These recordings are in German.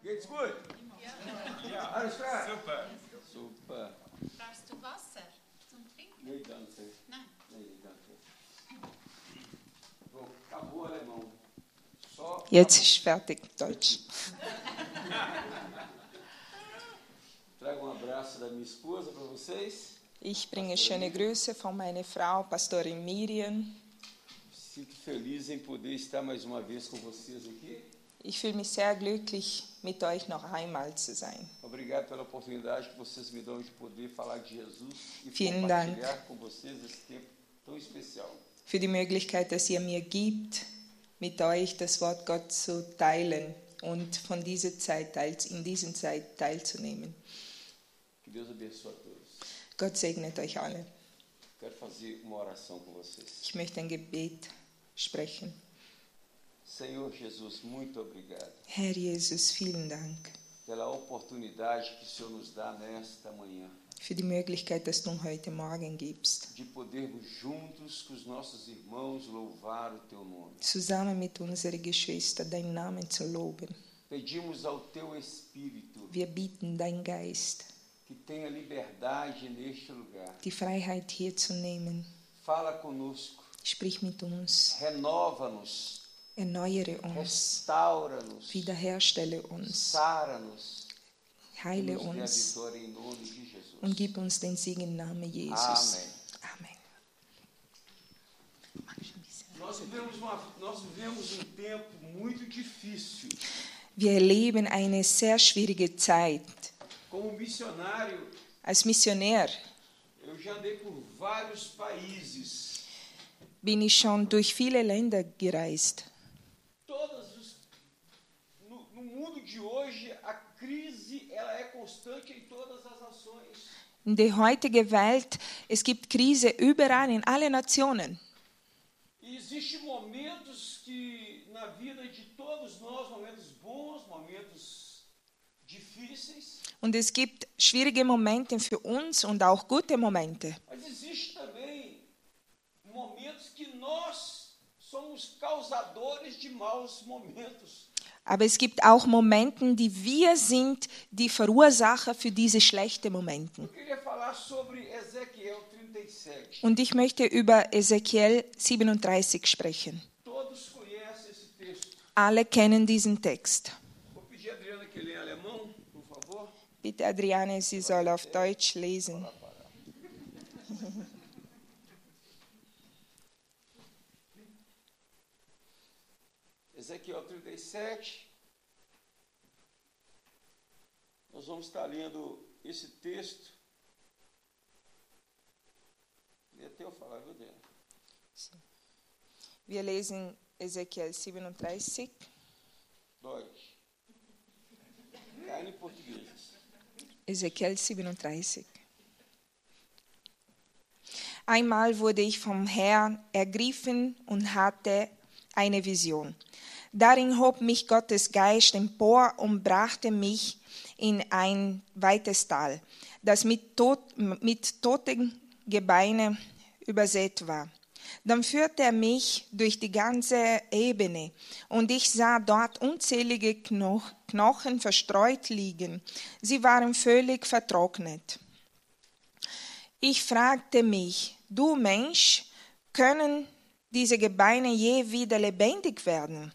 Geht's gut? Ja. Alles klar? Super. Super. Brauchst du Wasser zum Trinken? Nee, danke. Nein. Nee, danke. So, acabou, alemão. Só. Jetzt ist fertig, Deutsch. Trago abraço da minha esposa para vocês. Ich bringe schöne Grüße von meiner Frau, Pastorin Miriam. Sinto feliz em poder estar mais uma vez com vocês aqui. Ich fühle mich sehr glücklich, mit euch noch einmal zu sein. Obrigado pela oportunidade que vocês me dão de poder falar de Jesus e Vielen Dank. compartilhar com vocês esse tempo tão especial. Für die Möglichkeit, dass ihr mir gibt, mit euch das Wort Gott zu teilen und von dieser Zeit in dieser Zeit teilzunehmen. Que Deus abençoe a todos. Gott segnet euch alle. Quero fazer uma oração com vocês. Ich möchte ein Gebet sprechen. Senhor Jesus, muito obrigado Herr Jesus, vielen Dank pela oportunidade que o Senhor nos dá nesta manhã für die Möglichkeit, dass du heute Morgen gibst, de podermos juntos com os nossos irmãos louvar o Teu nome. zusammen mit unseren Geschwistern deinen Namen zu loben. Pedimos ao Teu Espírito Wir bieten deinen Geist, que tenha liberdade neste lugar. die Freiheit hier zu nehmen. Fala conosco, Sprich mit uns, renova-nos, erneuere uns, restaura-nos, wiederherstelle uns, sara-nos e heile nos dê a uns vitória em nome de Jesus. und gib uns den Sieg im Namen Jesus. Amém. Amen. Nós vivemos tempo muito difícil. Wir erleben eine sehr schwierige Zeit. Como missionário, Als Missionär eu já andei por vários países. bin ich schon durch viele Länder gereist. No mundo de hoje, a crise ela é constante em todas as nações. In der heutigen Welt, es gibt Krise überall in allen Nationen. E existem momentos que na vida de todos nós, momentos bons, momentos difíceis. Und es gibt schwierige Momente für uns und auch gute Momente. Mas existe também momentos que nós somos causadores de maus momentos. Aber es gibt auch Momente, die wir sind die Verursacher für diese schlechten Momente. Eu queria falar sobre Ezequiel 37. Und ich möchte über Ezekiel 37 sprechen. Todos conhecem esse texto. Alle kennen diesen Text. Vou pedir a Adriana que lê em alemão, por favor. Bitte, Adriane, sie soll auf Deutsch lesen. Ezequiel 37. Nós vamos estar lendo esse texto. E até eu falar, viu, Adriana? Wir lesen Ezekiel 37. Deutsch. Keine Portugueses. Ezekiel 37. Einmal wurde ich vom Herrn ergriffen und hatte eine Vision. Darin hob mich Gottes Geist empor und brachte mich in ein weites Tal, das mit toten Gebeinen übersät war. Dann führte er mich durch die ganze Ebene, und ich sah dort unzählige Knochen verstreut liegen. Sie waren völlig vertrocknet. Ich fragte mich, du Mensch, können diese Gebeine je wieder lebendig werden?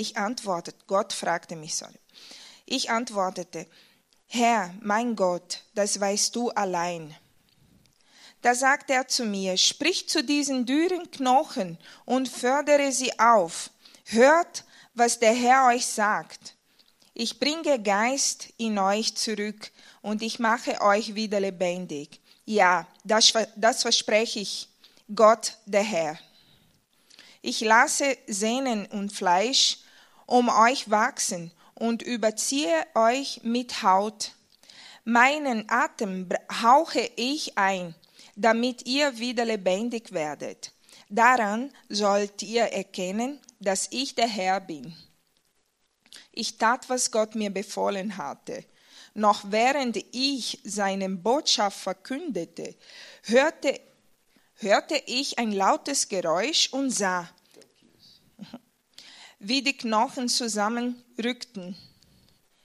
Ich antwortete, Herr, mein Gott, das weißt du allein. Da sagte er zu mir, sprich zu diesen dürren Knochen und fördere sie auf. Hört, was der Herr euch sagt. Ich bringe Geist in euch zurück und ich mache euch wieder lebendig. Ja, das verspreche ich, Gott, der Herr. Ich lasse Sehnen und Fleisch um euch wachsen und überziehe euch mit Haut. Meinen Atem hauche ich ein, damit ihr wieder lebendig werdet. Daran sollt ihr erkennen, dass ich der Herr bin. Ich tat, was Gott mir befohlen hatte. Noch während ich seine Botschaft verkündete, hörte ich ein lautes Geräusch und sah, wie die Knochen zusammenrückten.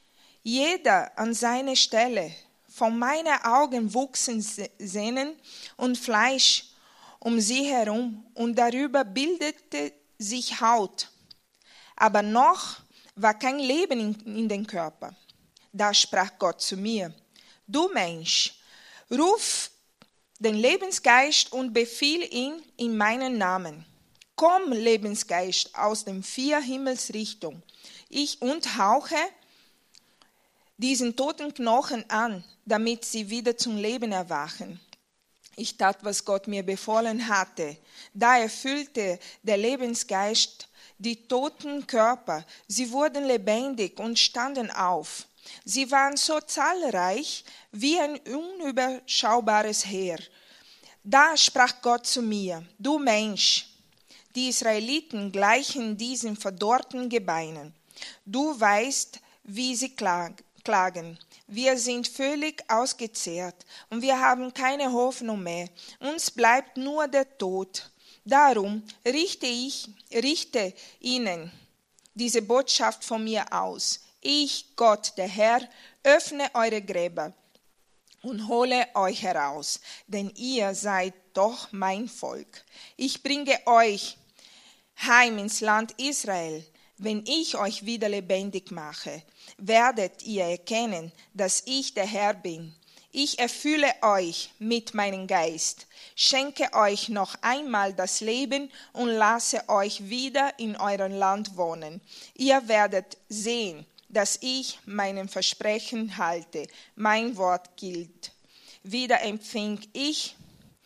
Jeder an seine Stelle. Vor meinen Augen wuchsen Sehnen und Fleisch um sie herum und darüber bildete sich Haut. Aber noch war kein Leben in den Körper. Da sprach Gott zu mir: Du Mensch, ruf den Lebensgeist und befiehl ihn in meinen Namen. Komm, Lebensgeist, aus den 4 Himmelsrichtungen. Ich hauche diesen toten Knochen an, damit sie wieder zum Leben erwachen. Ich tat, was Gott mir befohlen hatte. Da erfüllte der Lebensgeist die toten Körper. Sie wurden lebendig und standen auf. Sie waren so zahlreich wie ein unüberschaubares Heer. Da sprach Gott zu mir: Du Mensch, die Israeliten gleichen diesen verdorrten Gebeinen. Du weißt, wie sie klagen. Wir sind völlig ausgezehrt und wir haben keine Hoffnung mehr. Uns bleibt nur der Tod. Darum richte ihnen diese Botschaft von mir aus. Ich, Gott, der Herr, öffne eure Gräber und hole euch heraus, denn ihr seid doch mein Volk. Ich bringe euch heim ins Land Israel. Wenn ich euch wieder lebendig mache, werdet ihr erkennen, dass ich der Herr bin. Ich erfülle euch mit meinem Geist, schenke euch noch einmal das Leben und lasse euch wieder in eurem Land wohnen. Ihr werdet sehen, dass ich meinen Versprechen halte. Mein Wort gilt. Wieder empfing ich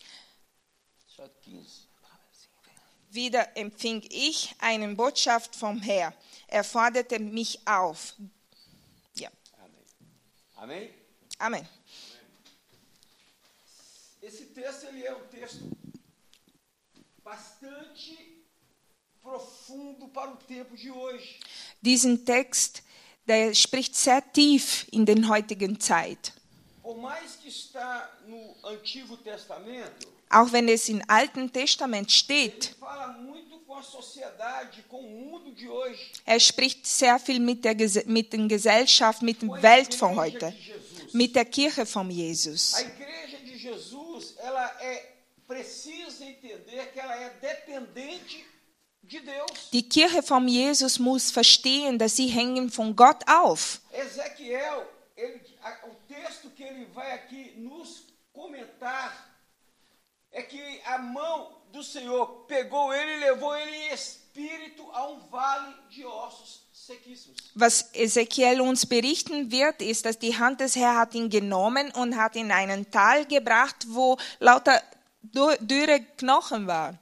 eine Botschaft vom Herrn. Er forderte mich auf. Ja. Amém? Amém. Esse texto ele é um texto bastante profundo para o tempo de hoje. Diesen Text, der spricht sehr tief in den heutigen Zeit. Por mais que está no Antigo Testamento, auch wenn es im Alten Testament steht, ele fala muito com a sociedade, com o mundo de hoje. Er spricht sehr viel mit der Gesellschaft, mit der Welt von heute, mit der Kirche von Jesus. A igreja de Jesus, ela precisa entender que ela é dependente de Deus. Die Kirche von Jesus muss verstehen, dass sie hängen von Gott auf. Ezequiel, o texto que ele vai aqui nos comentar é que a mão do Senhor pegou ele e levou ele em espírito a um vale de ossos sequíssimos. Was Ezekiel uns berichten wird, ist, dass die Hand des Herrn hat ihn genommen und hat ihn in einen Tal gebracht, wo lauter dürre Knochen waren.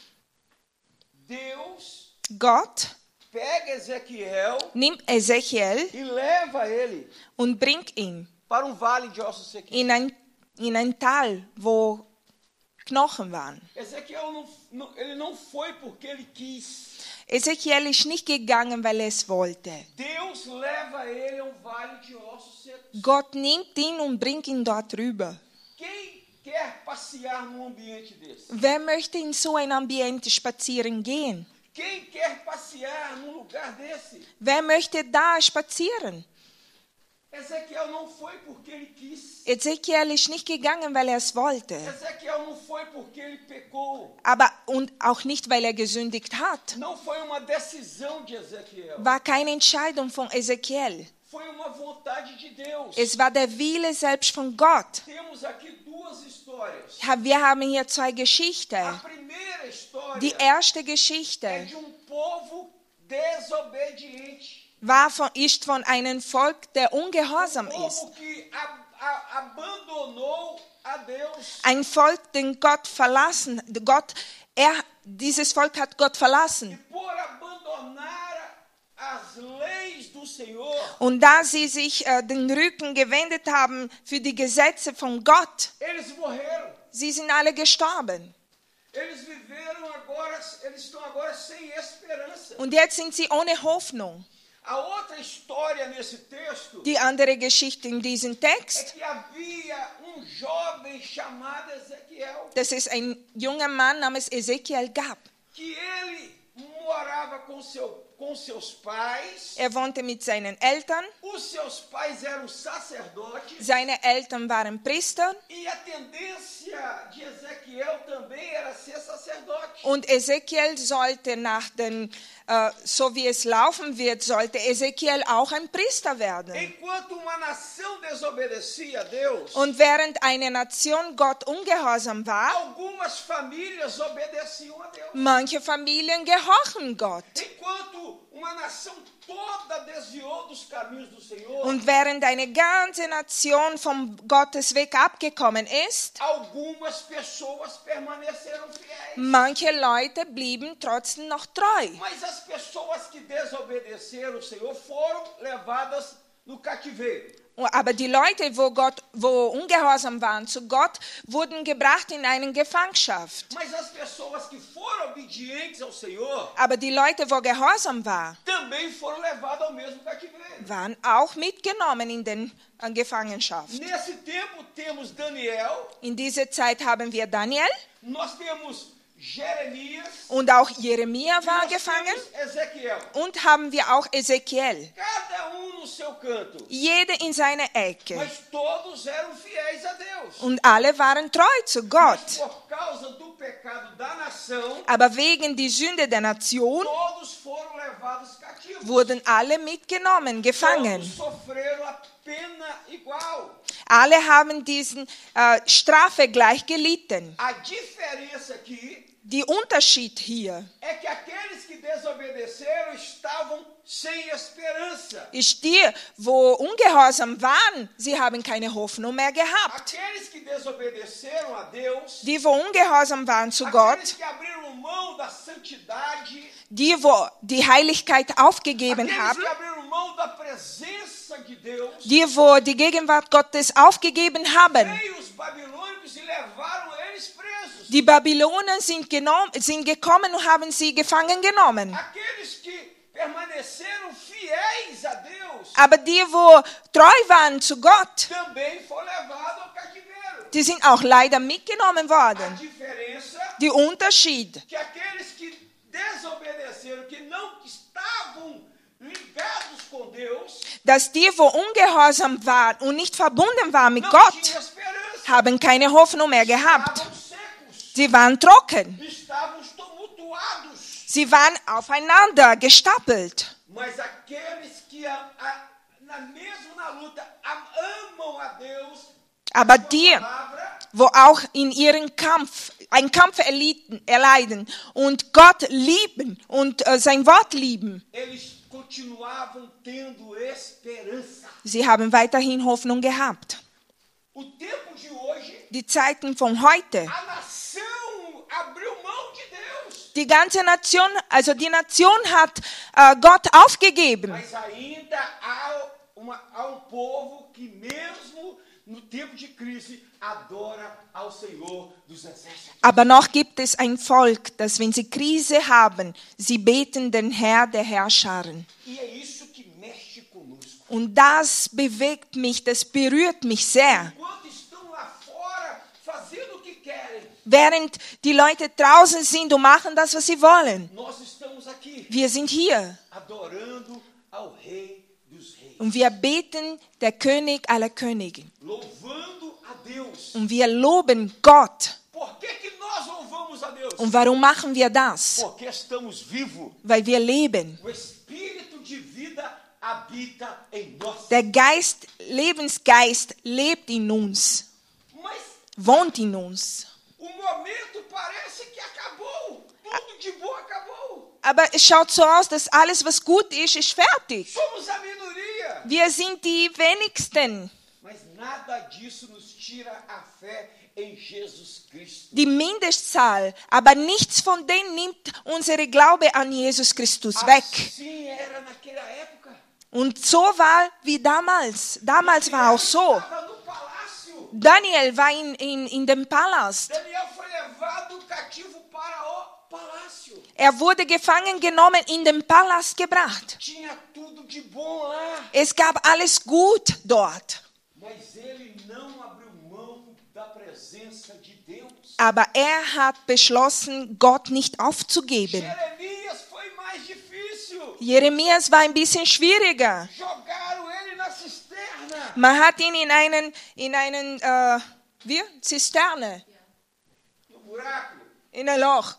Deus, Gott, pega Ezequiel, nimmt Ezekiel e leva ele und bringt ihn para vale de ossos sequíssimos. in ein Tal, wo Knochen waren. Ezequiel ele não foi porque ele quis. Ezekiel ist nicht gegangen, weil er es wollte. Deus leva ele a vale de ossos secos. Gott nimmt ihn und bringt ihn dort rüber. Quem quer passear num ambiente desse? Wer möchte in so ein Ambiente spazieren gehen? Quem quer passear num lugar desse? Wer möchte da spazieren? Ezequiel não foi porque ele quis. Ezekiel ist nicht gegangen, weil er es wollte. Ezequiel não foi porque ele pecou. Aber und auch nicht, weil er gesündigt hat. Não foi uma decisão de Ezequiel. War keine Entscheidung von Ezekiel. Foi uma vontade de Deus. Es war der Wille selbst von Gott. Temos aqui duas histórias. Wir haben hier zwei Geschichten. A primeira história Die erste é Geschichte de povo desobediente. ist von einem Volk, der ungehorsam ist. Povo que abandonou a Deus. Ein Volk, den Gott verlassen. Dieses Volk hat Gott verlassen. E por abandonar as leis do Senhor, Und da sie sich den Rücken gewendet haben für die Gesetze von Gott, eles morreram. sie sind alle gestorben. Eles estão agora sem esperança. Und jetzt sind sie ohne Hoffnung. A outra história nesse texto Die andere Geschichte in diesem é Text, que havia jovem chamado Ezequiel, dass es ein junger Mann namens Ezekiel gab. que ele morava com seu com seus pais. Er wohnte mit seinen Eltern. Os seus pais eram sacerdotes. Seine Eltern waren Priester. E a tendência de Ezequiel também era ser sacerdote. Und Ezekiel sollte so wie es laufen wird, sollte Ezekiel auch ein Priester werden. Enquanto uma nação desobedecia a Deus, Und während eine Nation Gott ungehorsam war, algumas famílias obedeciam a Deus. manche Familien gehorchen Gott. Enquanto uma nação toda desviou dos caminhos do Senhor, Und während eine ganze Nation vom Gottesweg abgekommen ist, algumas pessoas permaneceram fiéis. manche Leute blieben trotzdem noch treu. Mas as pessoas que desobedeceram o Senhor foram levadas no cativeiro. Aber die Leute, wo ungehorsam waren zu Gott, wurden gebracht in eine Gefangenschaft. Mas as pessoas que foram obedientes ao Senhor Aber die Leute, wo gehorsam waren, também foram levadas ao mesmo cativeiro. waren auch mitgenommen in den Gefangenschaft. Nesse tempo temos Daniel, In dieser Zeit haben wir Daniel nós temos Jeremias und auch Jeremia e war nós gefangen temos Ezequiel. und haben wir auch Ezekiel. Cada no seu canto. Jeder in seiner Ecke. Mas todos eram fiéis a Deus. Und alle waren treu zu Mas Gott. por causa do pecado da nação, Aber wegen der Sünde der Nation todos foram levados cativos. wurden alle mitgenommen, gefangen. Todos sofreram a pena igual. Alle haben diesen Strafe gleich gelitten. A diferença aqui Der Unterschied hier é que aqueles que desobedeceram estavam sem esperança. ist die, wo ungehorsam waren, sie haben keine Hoffnung mehr gehabt. Aqueles que desobedeceram a Deus, Die, wo ungehorsam waren zu aqueles Gott, que abriram mão da santidade, die, wo die Heiligkeit aufgegeben aqueles haben, que abriram mão da presença de Deus, die, wo die Gegenwart Gottes aufgegeben haben. veio os babilônicos e levaram eles presos. Die Babyloner sind gekommen und haben sie gefangen genommen. Aqueles que permaneceram fiéis a Deus Aber die, wo treu waren zu Gott, também foram levados ao cativeiro. die sind auch leider mitgenommen A worden. diferença Der Unterschied, é que aqueles que desobedeceram, que não estavam ligados com Deus, dass die, wo ungehorsam waren und nicht verbunden waren mit não Gott, tinham esperança. haben keine Hoffnung mehr gehabt. Estavam secos, Sie waren trocken. estavam tumultuados. Sie waren aufeinander gestapelt. Mas aqueles que na luta amam a Deus, Aber sua die, palavra, wo auch in ihrem einen Kampf erleiden und Gott lieben und sein Wort lieben, eles continuavam tendo esperança. sie haben weiterhin Hoffnung gehabt. O tempo de hoje, Die Zeiten von heute, a nação abriu mão de Deus. die ganze Nation, also die Nation hat Gott aufgegeben. Mas ainda há povo que mesmo no tempo de crise adora ao Senhor dos Exércitos. Aber noch gibt es ein Volk, das, wenn sie Krise haben, sie beten den Herr der Herrscharen. E é isso que mexe conosco. Und das bewegt mich, das berührt mich sehr. Enquanto estão lá fora fazendo o que querem, Während die Leute draußen sind und machen das, was sie wollen. nós estamos aqui Wir sind hier adorando ao Rei dos Reis, und wir beten der König aller Könige. louvando a Deus. Und wir loben Gott. Por que nós louvamos a Deus? Und warum machen wir das? Porque estamos vivos. Weil wir leben. O Espírito de vida habita em nós. Der Lebensgeist lebt in uns, Mas wohnt in uns. o momento parece que acabou. Tudo de bom acabou. Aber es schaut so aus, dass alles, was gut ist, ist fertig. Somos a minoria. Wir sind die wenigsten, Mas nada disso nos tira a fé em Jesus Cristo. die Mindestzahl. Aber nichts von dem nimmt unsere Glaube an Jesus Christus weg. Assim era naquela época. Und so war wie damals. Damals war auch so. Estava no palácio. Daniel war in dem Palast. Daniel foi levado cativo para o palácio. Er wurde gefangen genommen, in den Palast gebracht. Tinha tudo de bom lá. Es gab alles gut dort. Mas ele não abriu mão da presença de Deus. Aber er hat beschlossen, Gott nicht aufzugeben. Jeremias foi mais difícil. Jeremias war ein bisschen schwieriger. Jogaram ele na cisterna. Man hat ihn in einen Zisterne, No buraco. in ein Loch.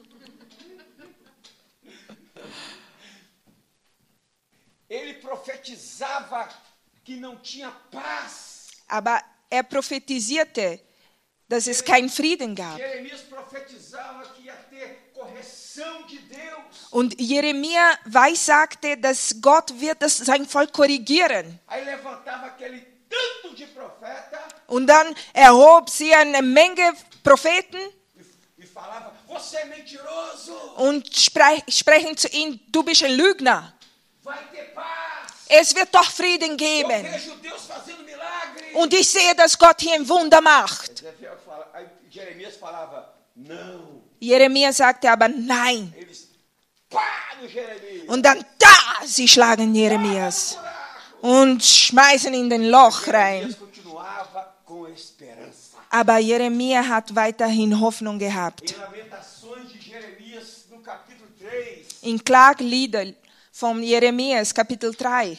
Ele profetizava que não tinha paz. Aber er prophetisierte, dass es keinen Frieden gab. Jeremias profetizava que ia ter correção de Deus. Und Jeremia weissagte, dass Gott wird sein Volk korrigieren. Aí levantava aquele tanto de profeta Und dann erhob sie eine Menge Propheten e falava: você é mentiroso, und sprechen zu ihm, du bist ein Lügner. vai ter paz. Es wird doch Frieden Eu geben. vejo Deus fazendo milagre. Und ich sehe, dass Gott hier ein Wunder macht. Aí Jeremias falava: não. Jeremia sagte aber nein. Eles, pá, no Jeremias. Und dann da, sie schlagen Jeremias und schmeißen in den Loch rein. Jeremias continuava com esperança. Aber Jeremia hat weiterhin Hoffnung gehabt. Em Lamentações de Jeremias, no capítulo 3, In Klaglieder von Jeremias, Kapitel 3.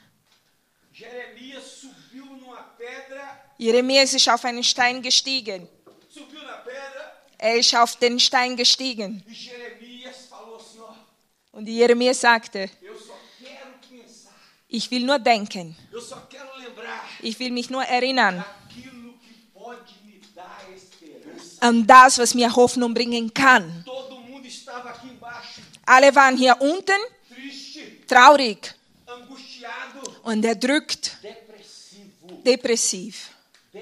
Jeremias subiu numa pedra, Jeremias ist auf einen Stein gestiegen. subiu na pedra, Er ist auf den Stein gestiegen. e Jeremias falou assim: ó, Und Jeremias sagte, eu só quero pensar, ich will nur denken. eu só quero lembrar Ich will mich nur erinnern aquilo que pode me dar esperança. an das, was mir Hoffnung bringen kann. Todo mundo estava aqui embaixo, Alle waren hier unten, triste, traurig angustiado, und erdrückt, depressivo,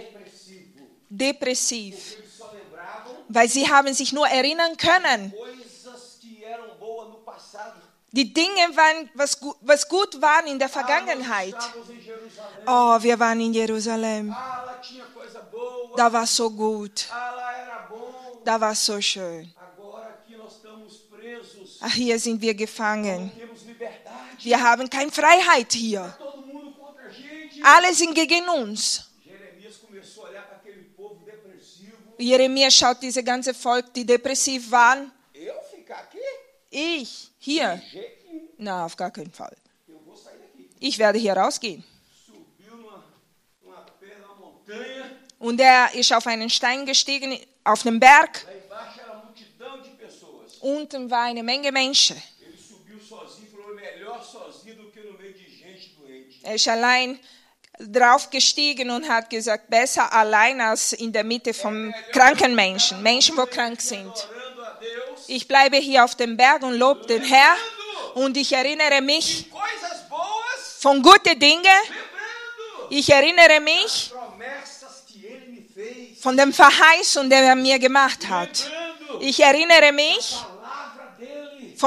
depressiv. porque eles só lembravam Weil sie haben sich nur erinnern können. coisas que eram boas no passado. Die Dinge, waren, was gut waren in der Vergangenheit. Nós estávamos em Jerusalém. Oh, wir waren in Jerusalem. Lá tinha coisa boa. Da war es so gut. Lá era bom. Da war es so schön. Agora aqui nós estamos presos. Ach, hier sind wir gefangen. Não temos liberdade. Wir haben keine Freiheit hier. Todo mundo contra a gente. Alle sind gegen uns. Jeremias começou a olhar para aquele povo depressivo. Jeremia schaut diese ganze Volk, die depressiv waren. Eu ficar aqui? Ich, hier. De jeito nenhum. Na, auf gar keinen Fall. Eu vou sair daqui. Ich werde hier rausgehen. Subiu numa pedra, numa montanha. Und er ist auf einen Stein gestiegen, auf einem Berg. Lá embaixo era uma multidão de pessoas. Unten war eine Menge Menschen. Ele subiu sozinho, falou: melhor sozinho do que no meio de gente doente. Er ist allein drauf gestiegen und hat gesagt, besser allein als in der Mitte von kranken Menschen, Menschen, die krank sind. Orando a Deus. Ich bleibe hier auf dem Berg und lobe den Herr und ich erinnere mich Coisas boas. von guten Dingen. Lembrando. Ich erinnere mich Promessas que ele me fez. von dem Verheißung, der er mir gemacht hat. Lembrando. Ich erinnere mich Palavra dele.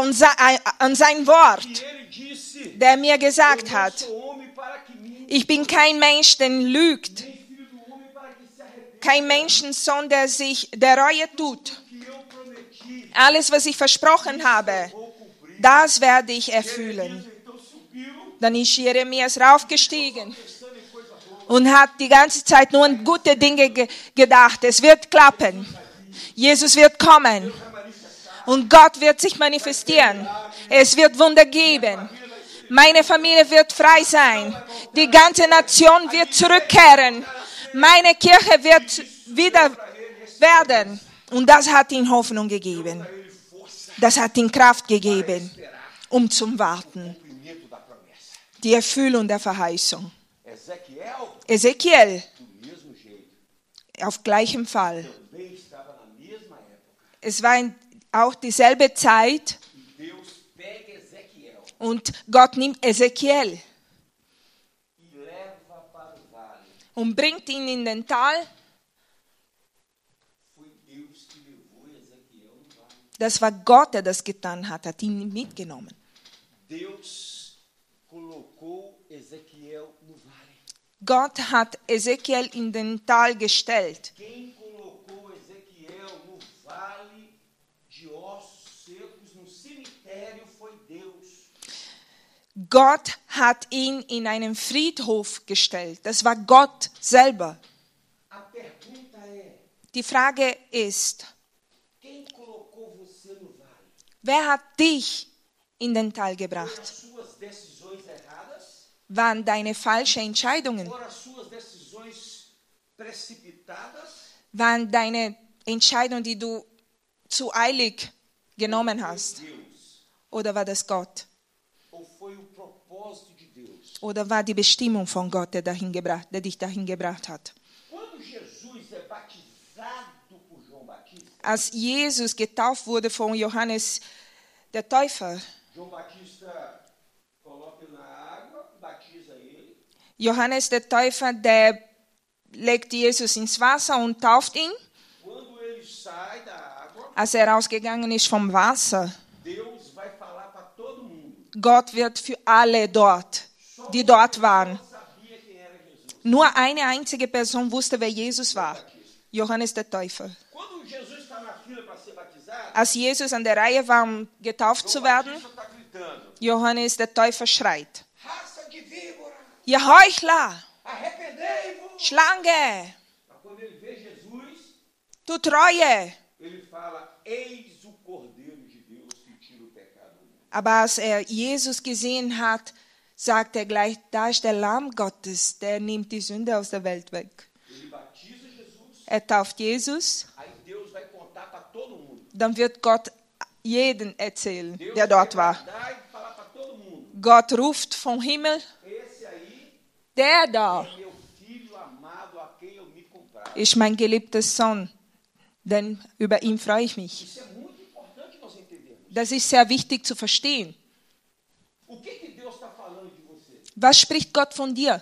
an sein Wort, Que ele disse. der mir gesagt Eu não hat, sou homem para que minta. ich bin kein Mensch, der lügt, Nem filho do homem para que se arrependa. kein Menschensohn, der sich der Reue tut. Que eu prometi. Alles, was ich versprochen habe, Vou cumprir. das werde ich erfüllen. Jeremias então subiu. Dann ist Jeremias raufgestiegen Pensando em coisa boa. und hat die ganze Zeit nur an gute Dinge gedacht. Es wird klappen. Jesus wird kommen. Und Gott wird sich manifestieren. Es wird Wunder geben. Meine Familie wird frei sein. Die ganze Nation wird zurückkehren. Meine Kirche wird wieder werden. Und das hat ihm Hoffnung gegeben. Das hat ihm Kraft gegeben, um zu warten. Cumprimento da promessa. Die Erfüllung der Verheißung. Ezequiel, Ezekiel, do mesmo jeito, auf gleichem Fall. também estava na mesma época. Es war auch dieselbe Zeit E Deus pega Ezequiel und Gott nimmt Ezekiel e leva para o vale. und bringt ihn in den Tal. Foi Deus que levou Ezequiel no vale. Das war Gott, der das getan hat ihn mitgenommen. Deus colocou Ezequiel no vale. Gott hat Ezekiel in den Tal gestellt. Quem colocou Ezequiel no vale de ossos secos, no cemitério, foi Deus. Gott hat ihn in einen Friedhof gestellt. Das war Gott selber. A pergunta é: Die Frage ist, quem colocou você no vale? wer hat dich in den Tal Foram gebracht? as suas decisões erradas? Waren deine falschen Entscheidungen? Foram as suas decisões precipitadas? Waren deine Entscheidungen, die du zu eilig genommen hast? Deus? Oder war das Gott? Ou foi o propósito de Deus? Oder war die Bestimmung von Gott, der dich dahin gebracht hat? Quando Jesus é batizado por João Batista, Als Jesus getauft wurde von Johannes der Täufer, João Batista coloca ele na água, batiza ele. Johannes der Täufer, der legt Jesus ins Wasser und tauft ihn. Quando ele sai da água, Als er rausgegangen ist vom Wasser, Deus vai falar para todo mundo. Gott wird für alle dort, die dort waren. Não sabia quem era Jesus. Nur eine einzige Person wusste, wer Jesus war. Johannes der Täufer. Quando Jesus está na fila para ser batizado, Als Jesus an der Reihe war, um getauft zu João werden, Batista está gritando: Johannes der Täufer schreit: raça de víbora, Ihr Heuchler, arrependei-vos. Schlange, Mas quando ele vê Jesus, du Treue. ele fala: eis o Cordeiro de Deus que tira o pecado do mundo. Aber als er Jesus gesehen hat, sagt er gleich, da ist der Lamm Gottes, der nimmt die Sünde aus der Welt weg. Ele batiza Jesus, Er tauft Jesus, aí Deus vai contar para todo mundo. dann wird Gott jeden erzählen, Deus der vai dort war. guardar e falar para todo mundo: Gott ruft vom Himmel, esse aí der da é meu filho amado a quem eu me comprazo. ist mein geliebter Sohn, denn über ihn freue ich mich. Isso é muito importante nós entendermos. Das ist sehr wichtig zu verstehen. O que Deus está falando de você? Was spricht Gott von dir?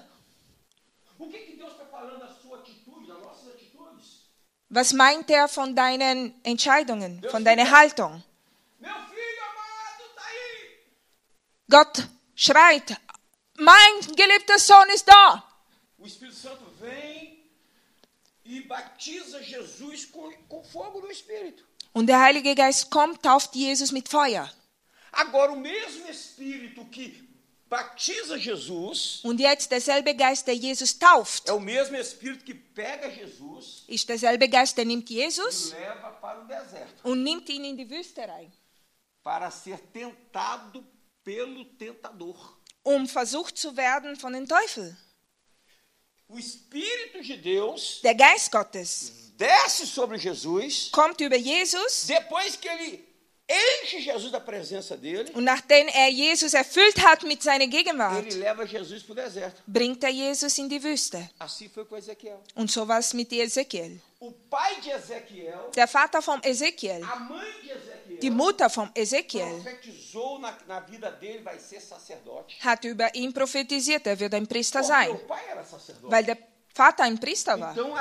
O que Deus está falando da sua atitude, das nossas atitudes? Was meint er von deinen Entscheidungen, von deiner Haltung? Meu filho amado está aí. Gott schreit, mein geliebter Sohn ist da. O Espírito Santo vem e batiza Jesus com fogo do Espírito. Und der Heilige Geist kommt, tauft Jesus mit Feuer. Agora, o mesmo Espírito que batiza Jesus Und jetzt derselbe Geist, der Jesus tauft, é o mesmo Espírito que pega Jesus ist derselbe Geist, der nimmt e Jesus leva para o deserto und nimmt ihn in die Wüste rein, para ser tentado pelo tentador. versucht zu werden von den Teufeln. O Espírito de Deus Der Geist Gottes desce sobre Jesus kommt über Jesus depois que ele enche Jesus da presença dele. und nachdem er Jesus erfüllt hat mit seiner Gegenwart, Ele leva Jesus para o deserto. bringt er Jesus in die Wüste. Assim foi com Ezequiel. Und so war es mit Ezekiel. O pai de Ezequiel, Der Vater von Ezekiel, a mãe de Ezequiel, die Mutter von Ezekiel, profetizou na vida dele, vai ser sacerdote. hat über ihn prophezisiert, er wird ein Priester Porque sein, o pai era sacerdote. weil der Vater ein Priester war. Então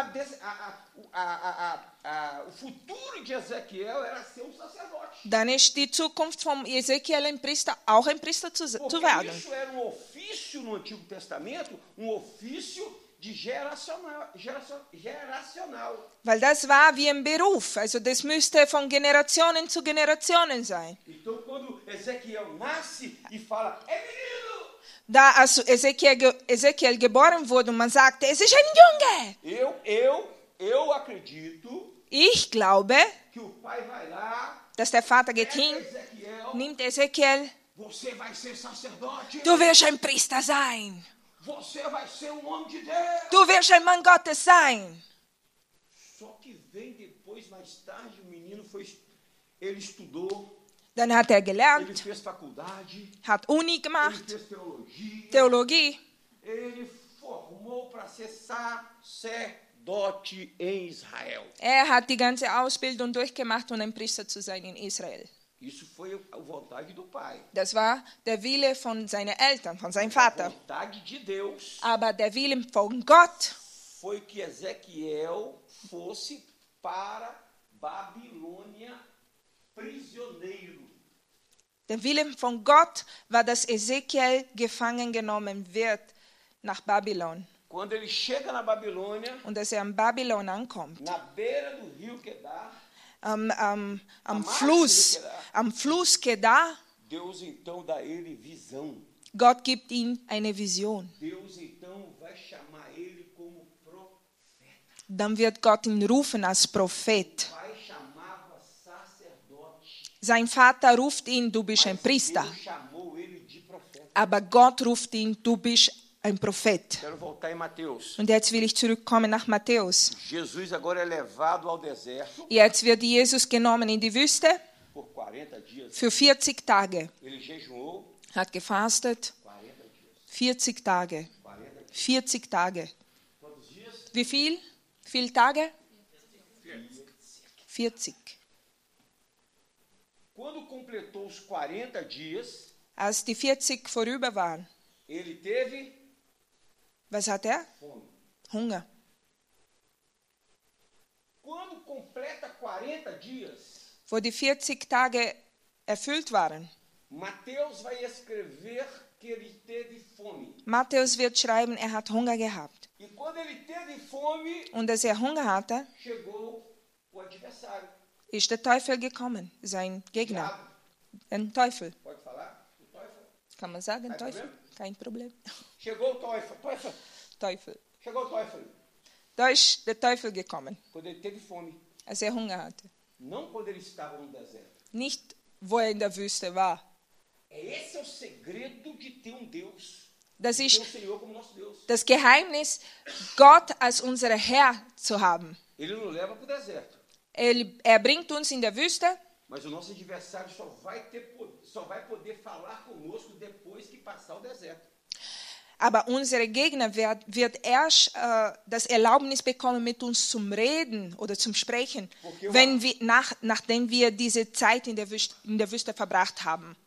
o futuro de Ezequiel era ser um sacerdote. Dann ist die Zukunft von Ezekiel ein Priester, auch ein Priester zu Porque werden. isso era ofício no Antigo Testamento, ofício de geracional. Weil das war wie ein Beruf, also das müsste von Generationen zu Generationen sein. Então, quando Ezequiel nasce e fala, é menino, Da als Ezekiel geboren wurde und man sagte, es ist ein Junge. eu acredito Ich glaube, que o pai vai lá, dass der Vater geht pega hin, Ezequiel, nimmt Ezekiel, você vai ser sacerdote, du wirst ein Priester sein, você vai ser homem de Deus. du wirst ein Mann Gottes sein. Só que vem depois, mais tarde, o menino ele estudou, Dann hat er ele gelernt, fez faculdade, hat Uni ele gemacht, fez teologia, Theologie, ele formou para ser sacerdote em Israel. er hat die ganze Ausbildung durchgemacht, um ein Priester zu sein in Israel. Isso foi a vontade do pai. Das war der Wille von seinen Eltern, von seinem A Vater. vontade de Deus Aber der Wille von Gott foi que Ezequiel fosse para Babilônia prisioneiro. Der Wille von Gott war, dass Ezekiel gefangen genommen wird nach Babylon. Quando ele chega na Babilônia, Und dass er an Babylon ankommt. na beira do rio Quedar, Am margem Fluss Kedar, Deus então dá a ele visão. Gott gibt ihm eine Vision. Deus então vai chamar ele como profeta. Dann wird Gott ihn rufen als Prophet. O pai chamava sacerdote. Sein Vater ruft ihn, du bist ein Priester. Deus chamou ele de profeta. Aber Gott ruft ihn, du bist ein Prophet. Quero voltar em Mateus. Und jetzt will ich zurückkommen nach Matthäus. Jesus agora é levado ao deserto Jetzt wird Jesus genommen in die Wüste por 40 dias. für 40 Tage. Ele jejuou Hat gefastet, 40 dias. 40 Tage. 40 Tage. Quantos dias? Wie viel? Viele Tage? 40. Quando completou os 40 dias, Als die 40 vorüber waren, ele teve was hat er? fome. Hunger. Quando completa 40 dias, Wo die 40 Tage erfüllt waren, Mateus vai escrever que ele teve fome. Matthäus wird schreiben, er hat Hunger gehabt. E quando ele teve fome, Und als er Hunger hatte, chegou o adversário. ist der Teufel gekommen, sein Gegner. Diabo. Ein Teufel. Pode falar? O Teufel. Kann man sagen, Kein Teufel? Problem. Kein Problem. Chegou o Teufel. Teufel. Teufel. Chegou o Teufel. Da ist der Teufel gekommen, Quando ele teve fome. als er Hunger hatte. Não quando ele estava no deserto. Nicht, wo er in der Wüste war. Esse é o segredo de ter Deus. Das Ter ist Senhor como nosso Deus. das Geheimnis, Gott als unser Herr zu haben. Ele nos leva para o deserto. Er bringt uns in der Wüste, Mas o nosso adversário só vai poder falar conosco depois que passar o deserto. aber unsere Gegner wird erst das Erlaubnis bekommen, mit uns zum Reden oder zum Sprechen, wenn wir, nachdem wir diese Zeit in der Wüste verbracht haben.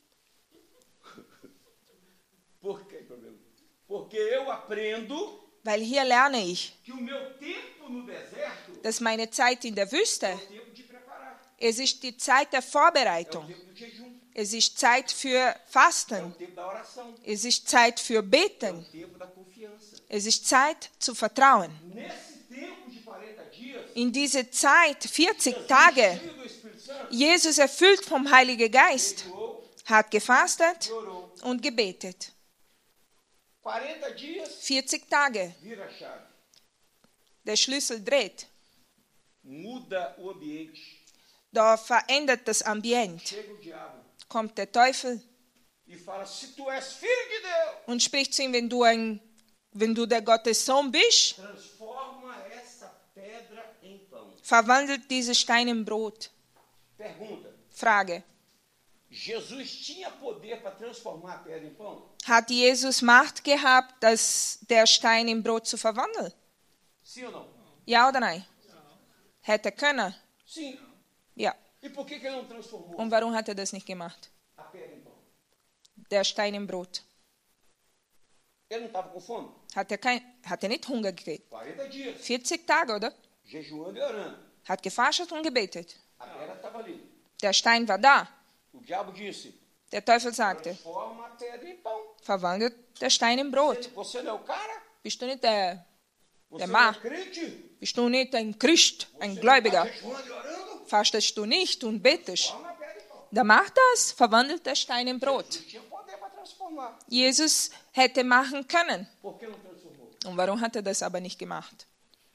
Por que problema? Porque eu aprendo Weil hier lerne ich, que o meu tempo no deserto dass meine Zeit in der Wüste, é o tempo de preparar. es ist die Zeit der É o Vorbereitung. tempo do jejum. Es ist Zeit für É o Fasten. tempo da oração. Es ist Zeit für É o Beten. tempo da confiança. Es ist Zeit zu vertrauen. Nesse tempo de 40 dias, In diese Zeit, 40 Tage, cheio do Espírito Santo, Jesus erfüllt vom Heiligen Geist, jejuou hat gefastet e orou. und gebetet. 40 dias, 40 Tage. vira a chave. Der Schlüssel dreht. Muda o ambiente. Da verändert das Ambiente. Chega o diabo Kommt der Teufel e fala, se tu és filho de Deus, und spricht zu ihm, wenn du der Gottes Sohn bist, transforma essa pedra em pão. verwandelt diese Steine in Brot. Pergunta, Frage. Jesus tinha poder para transformar a pedra em pão? Hat Jesus Macht gehabt, der Stein in Brot zu verwandeln? Sim ou não? Ja oder nein? Hätte können. Sim. Ja. E por que ele não transformou Und warum hat er das nicht gemacht? a pedra em pão? Der Stein in Brot. Ele não estava com fome? Hat er nicht Hunger gekriegt? 40 dias, 40 Tage, oder? jejuando e orando. Hat gefastet und gebetet. A pedra estava ali. Der Stein war da. O diabo disse, Der Teufel sagte, transforma a pedra em pão. verwandelt der Stein in Brot. Você não é o cara? Bist du nicht der Você não Mann? é crente? Bist du nicht ein Christ, ein Você Gläubiger? não está jejuando e orando? Fastest du nicht und betest? Transforma a pedra em pão. Der macht das, verwandelt der Stein in Brot. Jesus tinha poder para transformar. Jesus hätte machen können. Por que não transformou? Und warum hat er das aber nicht gemacht?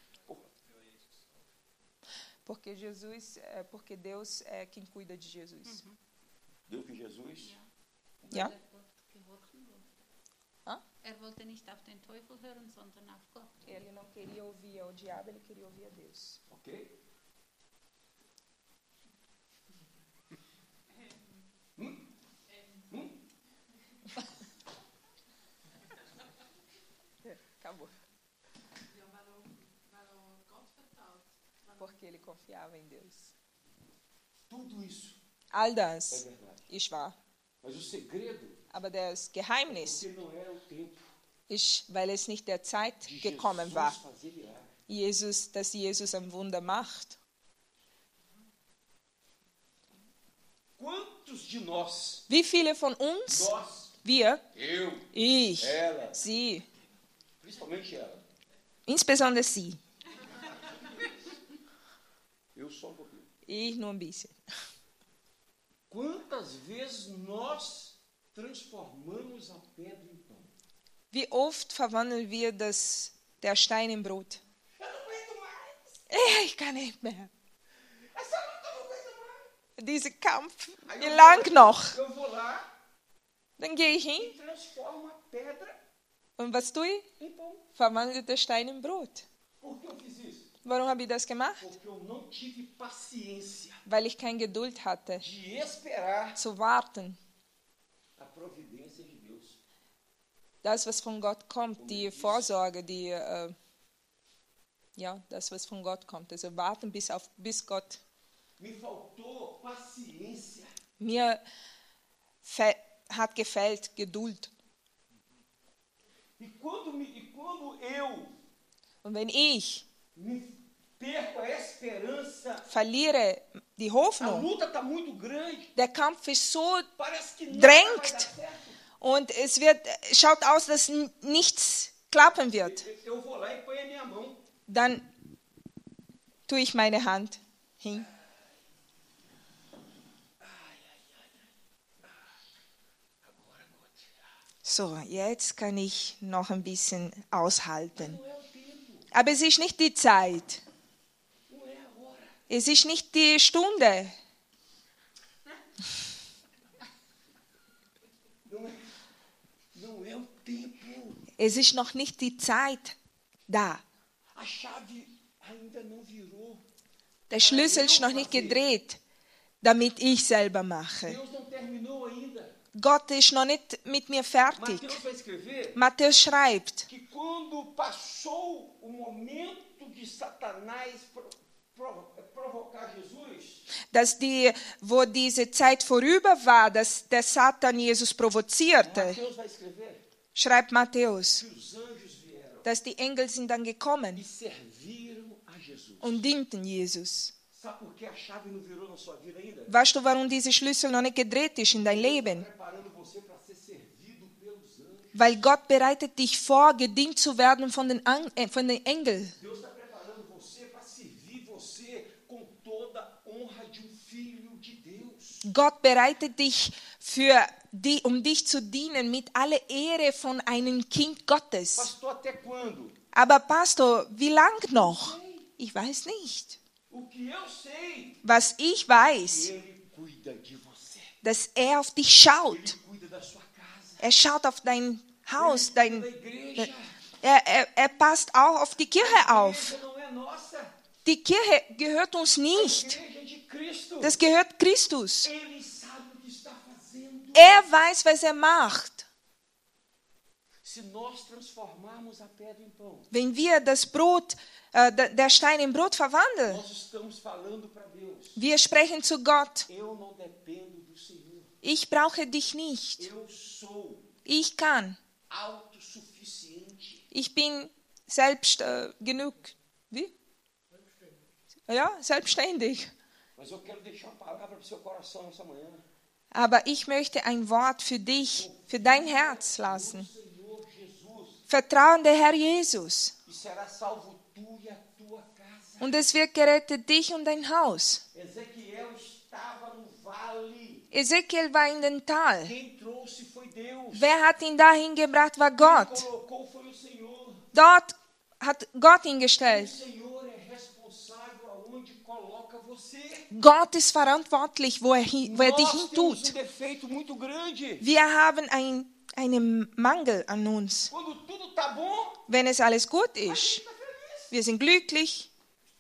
Porque Deus é quem cuida de Jesus. Deu que Jesus Ja? Er wollte nicht auf den Teufel hören, sondern auf Gott. Ele não queria ouvir o diabo, ele queria ouvir a Deus. Ok? Acabou. Porque ele confiava em Deus. Tudo isso All é das verdade. ist wahr. Mas o segredo Aber das Geheimnis é que não era o tempo ist, weil es nicht der Zeit de gekommen Jesus war, fazer milagre. dass Jesus ein Wunder macht. Quantos de nós, Wie viele von uns, nós, wir, eu, ich, ela, sie, principalmente ela, insbesondere sie, eu só um pouquinho. ich nur ein bisschen. Quantas vezes nós transformamos a pedra em pão? Wie oft verwandeln wir der Stein in Brot? Eu não aguento mais. Ich kann nicht mehr. Essa luta eu não aguento mais. dieser Kampf, Aí wie lang noch? Eu vou lá Dann gehe ich e hin transformo a pedra und was tue ich? em pão. Verwandle den Stein in Brot. Por que eu fiz isso? Warum habe ich das gemacht? Porque eu não tive paciência Weil ich keine Geduld hatte, de esperar zu warten. a providência de Deus. Das, was von Gott kommt, die Vorsorge, das, was von Gott kommt. Also warten bis Gott. Me faltou paciência. Mir hat gefehlt Geduld. E quando eu Und wenn ich me perco a esperança, verliere die a Hoffnung, luta está muito grande, der Kampf ist so parece que nada drängt. vai dar certo. und es schaut aus, dass nichts klappen wird, Eu vou lá e ponho a minha mão. dann tue ich meine Hand hin. Agora, Gott. So, jetzt kann ich noch ein bisschen aushalten. Não é o tempo, Aber es ist nicht die Zeit. não é a hora. Es ist nicht die Stunde. Não é o tempo. Es ist noch nicht die Zeit da. A chave ainda não virou. Der Schlüssel ist noch nicht gedreht, damit ich selber mache. Deus não terminou ainda. Gott ist noch nicht mit mir fertig. Mateus vai escrever Matthäus schreibt, que quando passou o momento de Satanás provocar Jesus, dass wo diese Zeit vorüber war, dass der Satan Jesus provozierte, Mateus vai escrever schreibt Matthäus, que os anjos vieram dass die Engel sind dann e gekommen serviram a Jesus. und dienten Jesus. Sabe por que a chave não virou na sua vida ainda? Weißt du, warum dieser Schlüssel noch nicht gedreht ist in dein Leben? Preparando você para ser servido pelos anjos. Weil Gott bereitet dich vor, gedient zu werden von den Engeln. Deus está preparando você para servir você com toda a honra de filho de Deus. Gott bereitet dich um dich zu dienen mit aller Ehre von einem Kind Gottes. Pastor, até quando? Aber Pastor, wie lang noch? Ich weiß nicht. O que eu sei, Was ich weiß, Ele cuida de você. dass er auf dich schaut. Ele cuida da sua casa. Er schaut auf dein Haus. Da igreja. Er passt auch auf die Kirche A auf. igreja não é nossa. Die Kirche gehört uns A nicht. igreja é de Cristo. Das gehört Christus. Ele sabe o que está fazendo. Er weiß, was er macht. Se nós transformarmos a pedra em pão, Wenn wir das Brot, der Stein in Brot verwandeln, nós estamos falando para Deus. wir sprechen zu Gott. Eu não dependo do Senhor. Ich brauche dich nicht. Eu sou Ich kann. autossuficiente. Ich bin selbst genug. Wie? Ja, selbstständig. Mas eu quero deixar uma palavra para o seu coração nessa manhã. Aber ich möchte ein Wort für dich, für dein Herz lassen. Senhor Jesus, Vertrauen der Herr Jesus. e será salvo tu e a tua casa. Und es wird gerettet dich und dein Haus. Ezequiel estava no vale. Ezekiel war in den Tal. Quem trouxe foi Deus. Wer hat ihn dahin gebracht, war Quem Gott. colocou foi o Senhor. Dort hat Gott ihn gestellt. O Senhor é responsável aonde coloca você. Gott ist verantwortlich, wo er dich Nós hin temos tut. defeito muito grande. Wir haben einen Mangel an uns. Quando tudo tá bom, Wenn es alles gut a gente ist, está feliz. wir sind glücklich.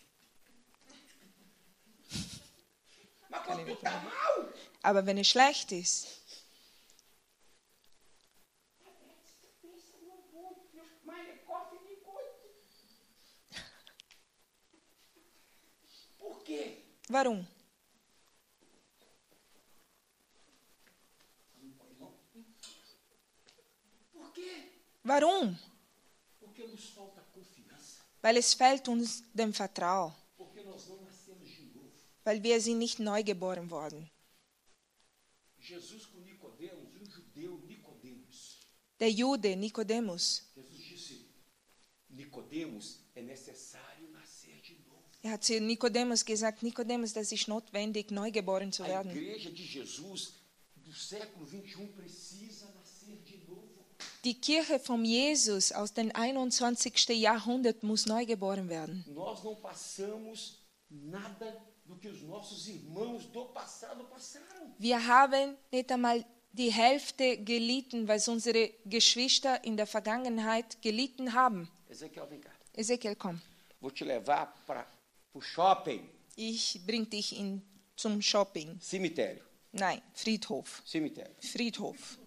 Mas quando tudo tá mal, Aber wenn es schlecht ist, por quê? warum? Por quê? Warum? Porque nos falta confiança. Weil es fehlt uns dem Vertrauen. Porque nós não nascemos de novo. Weil wir sind nicht neu geboren worden. Jesus com Nicodemos, um judeu, Nicodemos. Der Jude Nikodemus, Jesus disse, Nicodemos, é necessário nascer de novo. er hat zu Nikodemus gesagt, Nikodemus, das ist notwendig, neu geboren zu A werden. igreja de Jesus do século 21 precisa nascer de novo. Die Kirche von Jesus aus dem 21. Jahrhundert muss neu geboren werden. Nós não passamos nada do que os nossos irmãos do passado passaram. Wir haben nicht einmal die Hälfte gelitten, was unsere Geschwister in der Vergangenheit gelitten haben. Ezequiel, vem cá. Ezekiel, komm. Vou te levar para o shopping. Ich bring dich zum Shopping. Cemitério. Nein, Friedhof. Cemitério. Friedhof.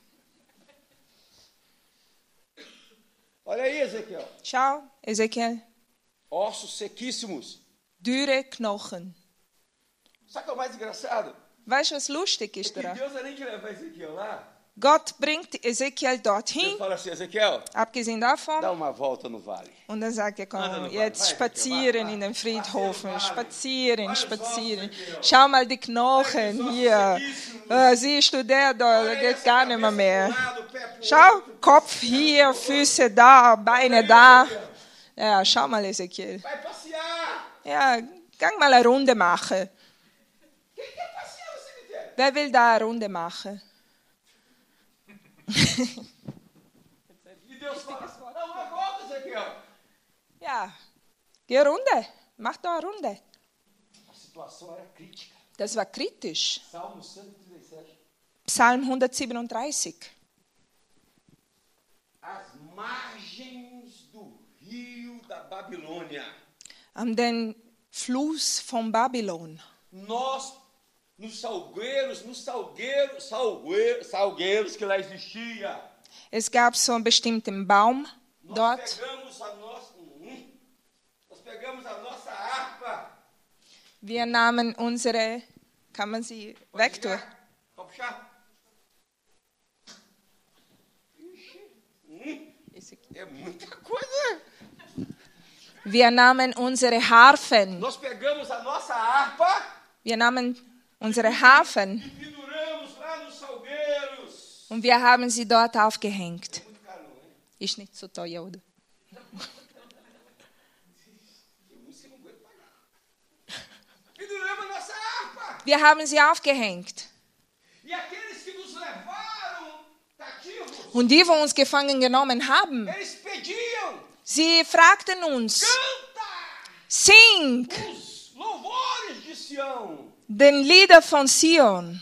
Olha aí, Ezequiel. Schau, Ezekiel. Ossos sequíssimos. Dürre Knochen. Sabe o que é o mais engraçado? Weißt du, was lustig É ist que daran? Deus, além de levar Ezequiel lá, Gott bringt Ezekiel dorthin, Deus fala assim, Ezequiel, abgesehen davon, dá uma volta no vale. und dann sagt er, Anda komm, no jetzt Vale, vai, spazieren vai, in den vai. Friedhofen, Vale. spazieren, Olha só, spazieren. Ezequiel. Schau mal die Knochen Olha hier. sequíssimos. Siehst du, der da, Olha geht essa gar nicht mehr. cabeça pro lado, pé pro Schau, outro. Kopf hier, Füße da, Beine da. Ja, schau mal, Ezekiel. Vai passear. Ja, gang mal eine Runde machen. Quem quer passear no cemitério? Wer will da eine Runde machen? E Deus fala, dá uma volta, Ezequiel. Ja, geh Runde. Mach da eine Runde. A situação era crítica. Das war kritisch. Salmo 137. Psalm 137. As margens do rio da Babilônia. An den Fluss von Babylon. Nós, nos salgueiros que lá existia, Es gab so einen bestimmten Baum nós dort. pegamos a nossa harpa. Wir nahmen unsere, kann man sie wegtun? Pode puxar? É muita coisa. Wir nahmen unsere Harfen. Nós pegamos a nossa harpa Wir nahmen unsere Harfen e penduramos lá nos salgueiros. und wir haben sie dort aufgehängt. Muito caro, não, hein? Ist nicht so teuer, oder? Você não aguenta pagar. Penduramos a nossa harpa. Wir haben sie aufgehängt. E aqueles que nos levaram cativos, Und die, die uns gefangen genommen haben, eles pediam: sie fragten uns, canta sing os louvores de Sião. den Lieder von Sion.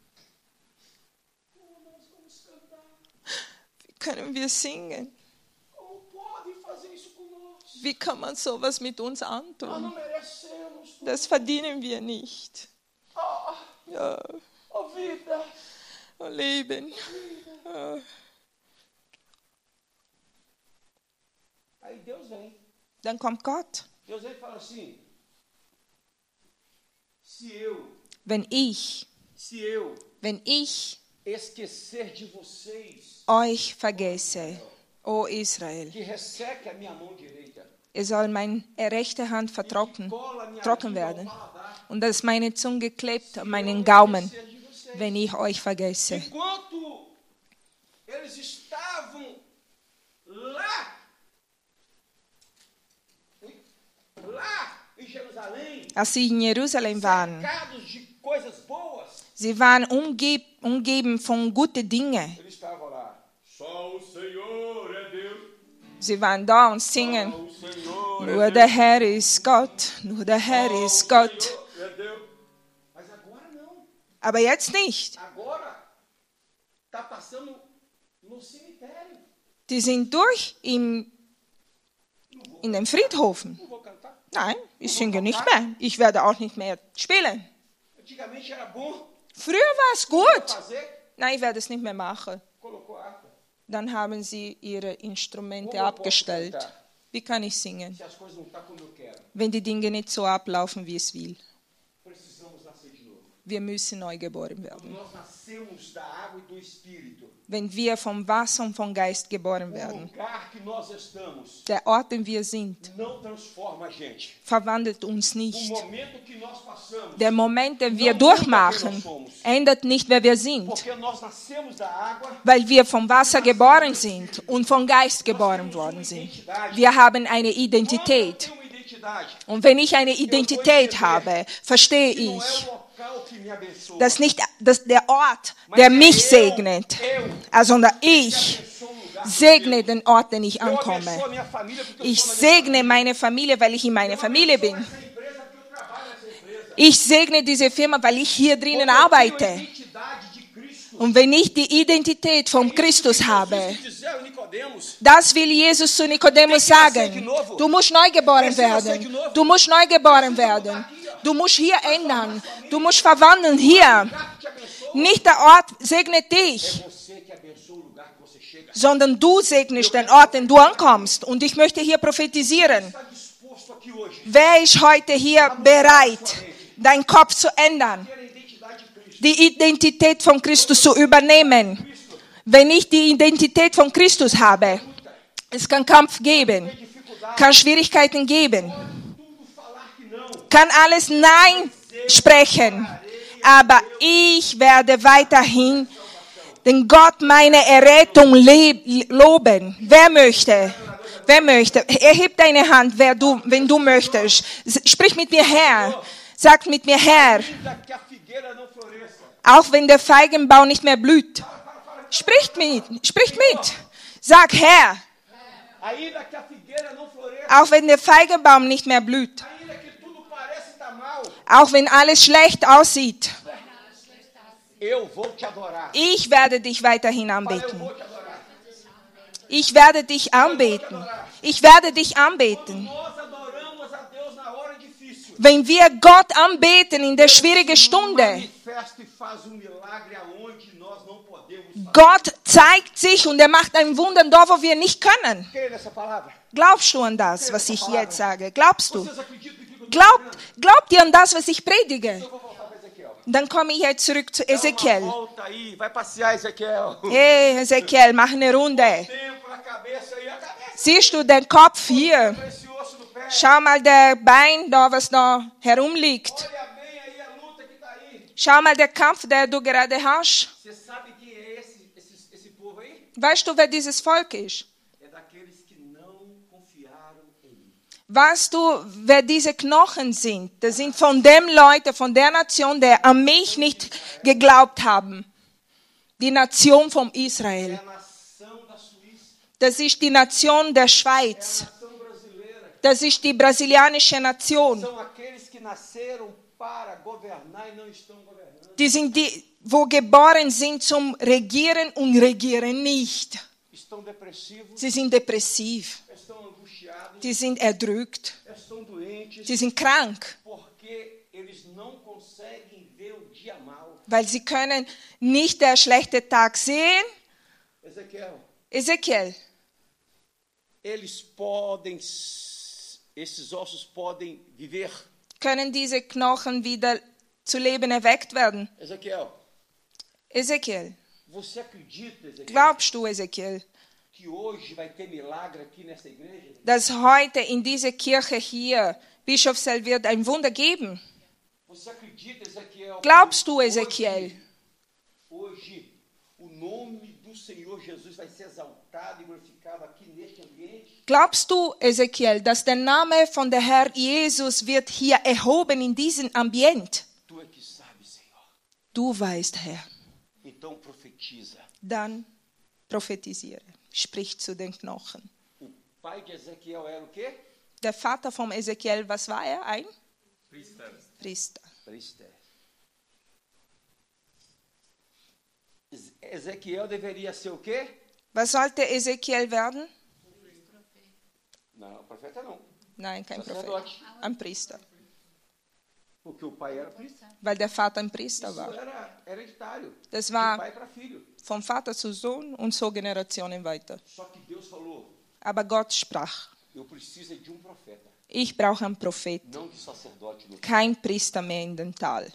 Nós vamos cantar. Wie können wir singen? Como podem fazer isso conosco? Wie kann man sowas mit uns Nós não antun? merecemos. Das verdienen wir nicht. Oh, Ja, oh vida. oh Leben. Ja. Aí Deus vem. Dann kommt Gott. Deus vem e fala assim: se Wenn ich esquecer de vocês, euch vergesse, o Israel, que resseque a minha mão direita, es soll meine rechte Hand que vertrocknen, cola a minha trocken língua ao werden paladar, und dass meine Zunge klebt an meinen eu Gaumen, esquecer de vocês. wenn ich euch vergesse. Enquanto eles estavam lá em Jerusalém, Als sie in Jerusalem waren, cercados de coisas boas, sie waren umgeben von guten Dingen. eles estavam lá. Só o Senhor é Deus. Sie waren da und Só singen, o Senhor nur é der Deus. Herr ist Gott, nur der Herr Só o ist Gott. Senhor é Deus. Mas agora não. Aber jetzt nicht. Agora está passando no cemitério. Die sind durch in den Friedhofen. Não vou cantar. Nein, ich singe nicht mehr. Ich werde auch nicht mehr spielen. Antigamente era bom Früher war es gut. fazer, Nein, ich werde es nicht mehr machen. colocou a harpa. Dann haben sie ihre Instrumente Como eu posso abgestellt. cantar Wie kann ich singen, se as coisas não estão como eu quero? wenn die Dinge nicht so ablaufen, wie es will? Precisamos nascer de novo. Wir müssen neu geboren Quando werden. nós nascemos da água e do Espírito, Wenn wir vom Wasser und vom Geist geboren o werden, lugar que nós estamos der Ort, den wir sind, não transforma a gente. verwandelt uns O nicht. momento que nós passamos, Der Moment, den wir durchmachen, ändert nicht, wer wir sind, porque nós nascemos da água, weil wir vom Wasser geboren sind und vom Geist geboren worden sind. Wir haben eine quando eu Identität. tenho uma identidade, Und wenn ich eine Identität habe, verstehe não é ich, o local que me abençoa, dass nicht der Ort, der mich segnet, sondern ich abençoa o lugar. segne den Ort, den ich Eu abençoo ankomme. a minha família porque eu Ich estou na minha segne meine Familie, weil ich in meiner Familie bin. essa empresa porque eu trabalho nessa empresa. Ich segne diese Firma, weil ich hier drinnen Porque eu tenho a arbeite. identidade de Cristo. Und wenn ich die Identität von Christus Jesus habe, quis dizer ao Nicodemus, das will Jesus zu Nikodemus sagen. Du musst neu geboren werden. Du musst neu geboren werden. Du musst hier ändern. Du musst verwandeln hier. lugar que te abençoa, Nicht der Ort segnet dich, você que abençoa o lugar que você chega. sondern du segnest den Ort, den du ankommst. Und ich möchte hier prophetisieren. Está disposto aqui hoje Wer ist heute hier bereit, deinen Kopf zu ändern? ter a identidade de Cristo. Die Identität von Christus zu übernehmen. Wenn ich die Identität von Christus habe, es kann Kampf geben, kann Schwierigkeiten geben, Tudo falar que não. kann alles Nein sprechen, aber ich werde weiterhin den Gott meine Errettung loben. Wer möchte? Wer möchte? Erheb deine Hand, wenn du möchtest. Sprich mit mir her. Sag mit mir her. Ainda que a figueira não floresça. Auch wenn der Feigenbaum nicht mehr blüht. Spricht mit. Sag Herr. Ainda que a figueira não floresça. Auch wenn der Feigenbaum nicht mehr blüht. Ainda que tudo pareça estar mal. Auch wenn alles schlecht aussieht. Eu vou te adorar. Ich werde dich weiterhin Eu anbeten. vou te adorar. Ich werde dich anbeten. Ich werde dich anbeten. Nós adoramos a Deus na hora difícil. Wenn wir Gott anbeten in der schwierigen Stunde, Manifesta e faz milagre aonde nós não podemos fazer. Gott zeigt sich und er macht ein Wunder da, wo wir nicht können. Creia nessa palavra. Glaubst du an das, was ich jetzt sage? Glaubst du? Vocês acreditam que eu Glaubt ihr an das, was ich predige? vou voltar para Ezequiel. Dann komme ich jetzt zurück zu Dá uma Ezekiel. volta aí, vai passear Ezequiel. Hey, Ezekiel, mach eine Runde. Tempo na cabeça aí, a cabeça. Siehst du den Kopf hier? Esse osso no pé. Schau mal der Bein da, was da herumliegt. Olha bem aí a luta que está aí. Schau mal der Kampf, der du gerade hast. Você sabe quem é esse povo aí? Weißt du, wer dieses Volk ist? É daqueles que não confiaram em mim. Weißt du, wer diese Knochen sind? Das sind von den Leuten, von der Nation, der an mich nicht geglaubt haben. Die Nation von É Israel. a nação da Suíça, Das ist die Nation der Schweiz. a nação brasileira. Das ist die brasilianische Nation. São aqueles que nasceram para governar e não estão governando. Die sind die, wo geboren sind zum Regieren und regieren nicht. Estão depressivos, Sie sind depressiv. estão angustiados, Die sind erdrückt. estão doentes, Sie sind krank, porque eles não conseguem ver o dia mal. weil sie können nicht der schlechte Tag sehen. Ezequiel, Ezekiel, eles podem, esses ossos podem viver. können diese Knochen wieder zu Leben erweckt werden? Ezequiel, Ezekiel, você acredita, Ezequiel, glaubst du, Ezekiel, que hoje vai ter milagre aqui nessa igreja? dass heute in dieser Kirche hier, Bischofsel, wird ein Wunder geben? Você acredita, Ezequiel? Glaubst du, Ezekiel? Hoje, o nome do Senhor Jesus vai ser exaltado e glorificado aqui neste ambiente? Glaubst du, Ezekiel, dass der Name von der Herr Jesus wird hier erhoben in diesem Ambiente? Tu é que sabe, Senhor. Du weißt, Herr. Então profetiza. Dann prophetisiere. Sprich zu den Knochen. O pai de Ezequiel era o quê? Der Vater von Ezekiel, was war er? Ein Priester. Priester. Priester. Ezequiel deveria ser o quê? Was sollte Ezekiel werden? Não, profeta não. Nein, kein Prophet. Sacerdote. Ein Priester. Porque o pai era priester. Weil der Vater ein Priester Isso war. era hereditário. Das De war pai para filho. vom Vater zu Sohn und so Generationen weiter. Só que Deus falou, Aber Gott sprach, eu preciso de um profeta, ich brauche einen Prophet, não de sacerdote. No... kein Priester mehr in dem Tal.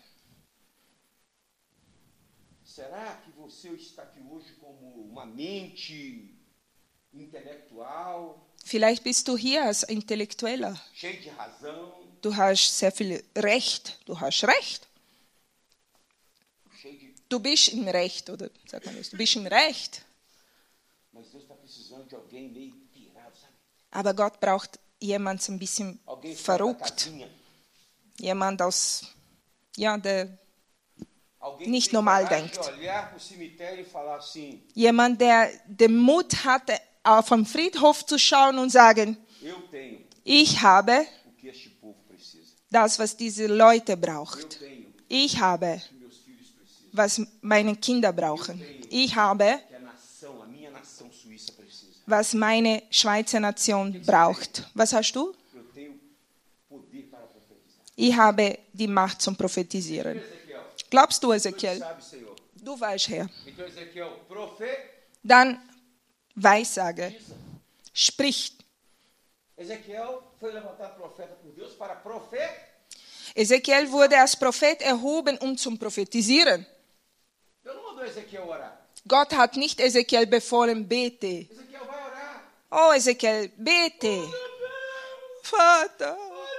Será que você está aqui hoje como uma mente intelectual, Vielleicht bist du hier als Intellektueller. cheio de razão, Du hast sehr viel Recht. Du hast Recht. cheio de... Du bist im Recht, oder sagt man das? Du bist im Recht. Mas Deus está precisando de alguém meio pirado, sabe? Aber Gott braucht jemand ein bisschen Alguém fora da verrückt. casinha. Jemand aus, ja, der, Alguém Nicht que tem normal coragem denkt. de olhar para o cemitério e falar assim, jemand, der den Mut hatte, auf den Friedhof zu schauen und sagen, eu tenho ich habe, o que este povo precisa. das, was diese Leute Eu braucht. tenho Ich habe, o que meus filhos precisam. was meine Kinder brauchen. Ich habe, Que a minha nação suíça precisa. was meine Schweizer Nation braucht. Was hast du? Eu tenho poder para profetizar. Ich habe die Macht zum Prophetisieren. Ezequiel, Glaubst du, tu Ezekiel? sabe, Senhor. Du weißt, Herr. Então, Ezequiel, profetiza. Dann Weissage. Spricht. Ezequiel foi levantado profeta por Deus para profetizar. Ezekiel wurde als Prophet erhoben, um zum Prophetisieren. Deus não mandou Ezequiel orar. Gott hat nicht Ezekiel befohlen, bete. Ezequiel vai orar. Oh, Ezekiel, bete. Vater,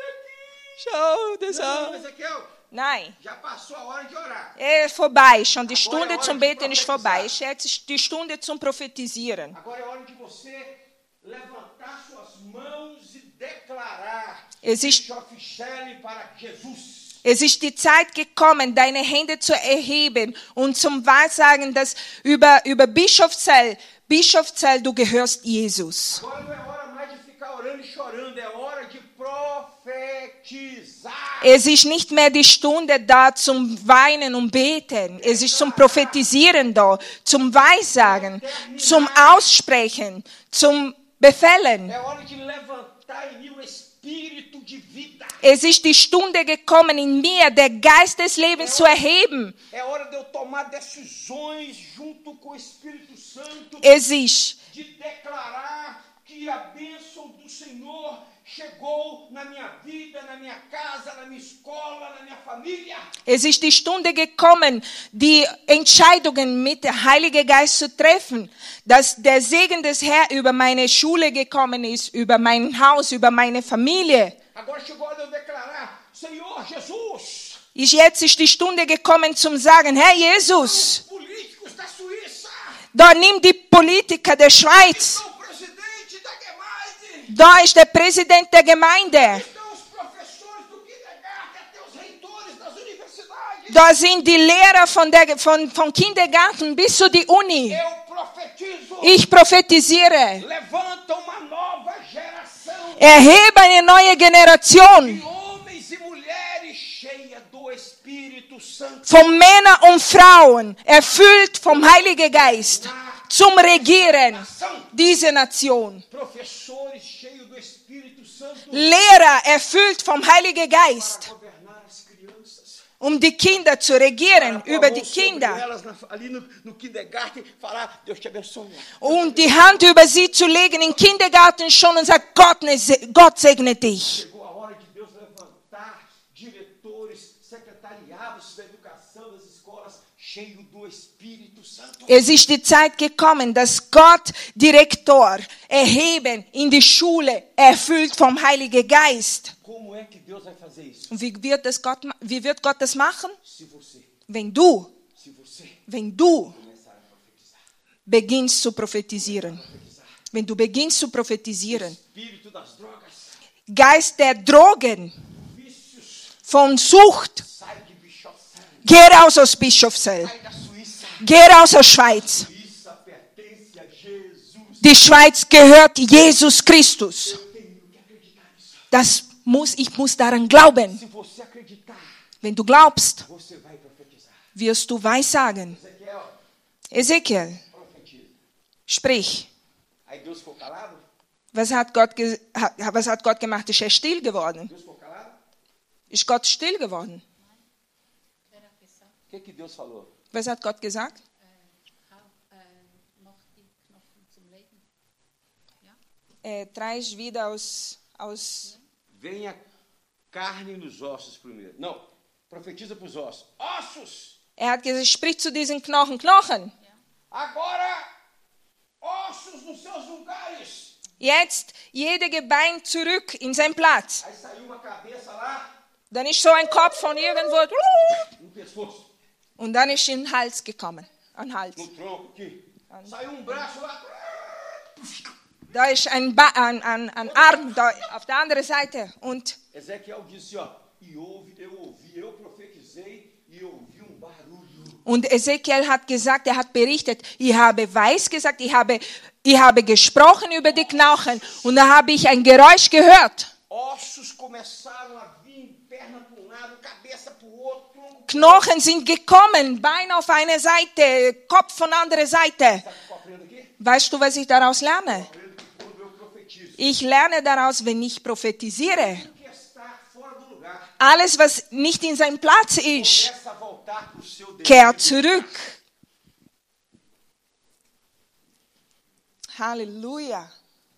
schau das Não, an. Ezequiel, Nein, já passou a hora de orar. vorbei. Schon die Agora Stunde é hora zum de Beten ist profetizar. vorbei. Jetzt ist die Stunde zum Prophetisieren. Agora é hora de você levantar suas mãos e declarar Existe- Bischof Shelley para Jesus. Es ist die Zeit gekommen, deine Hände zu erheben und zum Wahrsagen, dass über Bischofszell, du gehörst Jesus. Agora não é hora mais de ficar orando e chorando, é hora de profetizar. Es ist nicht mehr die Stunde da zum Weinen und Beten. Es ist zum Prophetisieren da, zum Weissagen, zum Aussprechen, zum Befehlen. É hora de levantar em mim o espírito de vida. Es ist die Stunde gekommen, in mir der Geist des Lebens zu erheben. É hora de eu tomar decisões junto com o Espírito Santo Es ist de declarar que a bênção do Senhor chegou na minha vida, na minha casa, na minha escola, na minha família. Es ist die Stunde gekommen, die Entscheidungen mit dem Heiligen Geist zu treffen, dass der Segen des Herrn über meine Schule gekommen ist, über mein Haus, über meine Familie. Agora chegou a hora de eu declarar, Senhor Jesus, Jetzt ist die Stunde gekommen zum Sagen, Herr Jesus, os políticos da Suíça, da nimm die Politiker der Schweiz, estão o presidente da Gemeinde, da ist der Präsident der Gemeinde, estão os professores do kindergarten, até os reitores das universidades. da sind die Lehrer von Kindergarten bis zu die Uni. Eu profetizo, Ich prophetisiere, levanta uma nova geração erhebe eine neue Generation de homens e mulheres cheias do Espírito Santo. von Männern und Frauen, erfüllt vom Heiligen Geist, zum Regieren dieser Nation. Professores cheios do Espírito Santo Lehrer erfüllt vom Heiligen Geist, para governar as crianças. um die Kinder zu regieren, Para über pôr a die mão sobre Kinder. elas ali no kindergarten, falar, Deus te abençoe. Und die Hand über sie zu legen im Kindergarten schon und sagt, Gott segne dich. Chegou a hora de Deus levantar diretores, secretariados da educação das escolas cheios do Espírito Santo. Es ist die Zeit gekommen, dass Gott Direktor erheben in die Schule, erfüllt vom Heiligen Geist. Como é que Deus vai fazer isso? Und wie wird Gott das machen? Se você Wenn du começar a profetizar. beginnst zu prophetisieren. Wenn du beginnst zu prophetisieren. Espírito das drogas, Geist der Drogen, vícios, von Sucht, sai de Bischofszell, geh raus aus Bischofszell. sai da Suíça. Geh raus aus Schweiz. Suíça pertence a Jesus. Die Schweiz gehört Jesus Christus. Eu tenho que acreditar nisso. Ich muss daran glauben. Se você acreditar, Wenn du glaubst, você vai profetizar. wirst du Weissagen. Ezequiel, Ezekiel, profetiza. sprich. Aí Deus ficou calado? Was hat Gott gemacht? Ist er still geworden? Deus ficou calado? Ist Gott still geworden? Wer hat gesagt, O que Deus falou? Was hat Gott gesagt? mach die Knochen zum Leben. Ja? Traz wieder aus Venha carne nos ossos primeiro. Não, profetiza para os ossos. Ossos! Er hat gesagt, sprich zu diesen Knochen. Agora, ossos nos seus lugares. Jetzt jede Gebein zurück in seinen Platz. Aí saiu uma cabeça lá Dann ist so ein Kopf von irgendwo no pescoço, und dann ist in den Hals gekommen. An den Hals. no tronco aqui. Saiu braço lá. Da ist ein Arm da auf der anderen Seite. Und Ezequiel disse, ó, eu profetizei e ouvi barulho. Ezekiel hat gesagt, er hat berichtet, ich habe weiß gesagt, ich habe gesprochen über die Knochen und da habe ich ein Geräusch gehört. Ossos começaram a vir em cabeça para o outro, tronco. Knochen sind gekommen, Bein auf eine Seite, Kopf von anderer Seite. Sabe o que eu aprendo aqui? Weißt du, was ich daraus lerne? Eu aprendo que quando eu profetizo, Ich lerne daraus, wenn ich prophetisiere. tudo que está fora do lugar Alles, was nicht in seinem Platz ist, começa a voltar para o seu devido. kehrt zurück. Halleluja.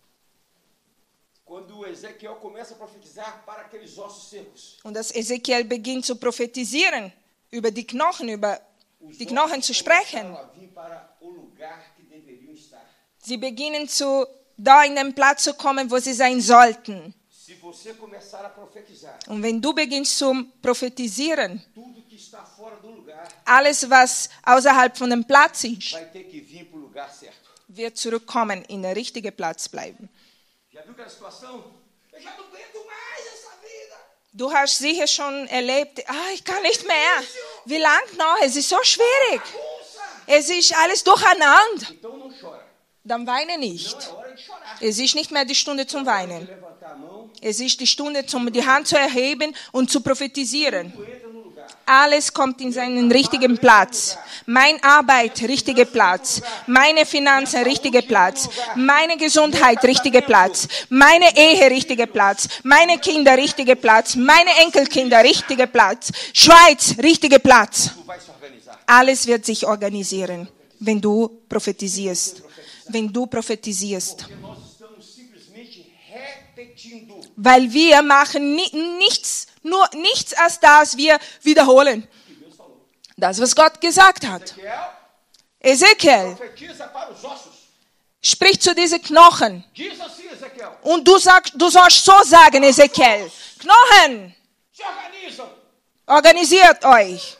Quando Ezequiel começa a profetizar para aqueles ossos secos, Und dass Ezekiel beginnt zu prophetisieren, über die Knochen os die Knochen zu sprechen. começaram a vir para o lugar que deveriam estar. Sie beginnen da in den Platz zu kommen, wo sie sein sollten. Se você começar a profetizar, Und wenn du beginnst zu prophetisieren, tudo que está fora do lugar alles, was außerhalb von dem Platz ist, vai ter que vir para o lugar certo. wird zurückkommen, in den richtigen Platz bleiben. Já viu aquela situação? Eu já não aguento mais essa vida. Du hast sicher schon erlebt, ich kann nicht mehr. Wie lang noch? Es ist so schwierig. Bagunça! Es ist alles durcheinander. Então não chora. Dann weine Não nicht. é hora de chorar. Es ist nicht mehr die Stunde zum Weinen. Levantar a mão, Es ist die Stunde, die Hand zu erheben und zu prophetisieren. tu entra no lugar. Alles kommt in seinen richtigen Platz. Meine Arbeit, richtiger Platz. Meine Finanzen, richtiger Platz. Meine Gesundheit, richtiger Platz. Meine Ehe, richtiger Platz. Meine Kinder, richtiger Platz. Meine Enkelkinder, richtiger Platz. Schweiz, richtiger Platz. Tu vai se organizar. Alles wird sich organisieren, wenn du prophetisierst. Wenn du prophetisierst. Porque nós estamos simplesmente repetindo. Weil wir machen nichts als das, wir wiederholen. Que Deus falou. Das, was Gott gesagt hat. Ezequiel, Ezekiel profetiza para os ossos. spricht zu diesen Knochen. Diz assim, Ezequiel. Und du sollst so sagen, Ezekiel. Knochen, Se organizam. organisiert euch.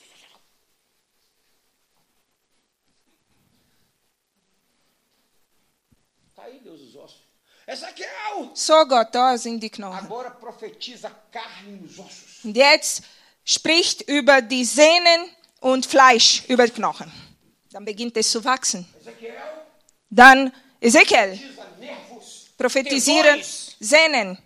Está aí, Deus, os ossos. Ezequiel, So Gott, da sind die Knochen. agora profetiza carne nos ossos. Und jetzt spricht über die Sehnen und Fleisch über die Knochen. Dann beginnt es zu wachsen. Ezequiel, Dann Ezekiel, profetiza nervos, prophetisieren tendões. Sehnen.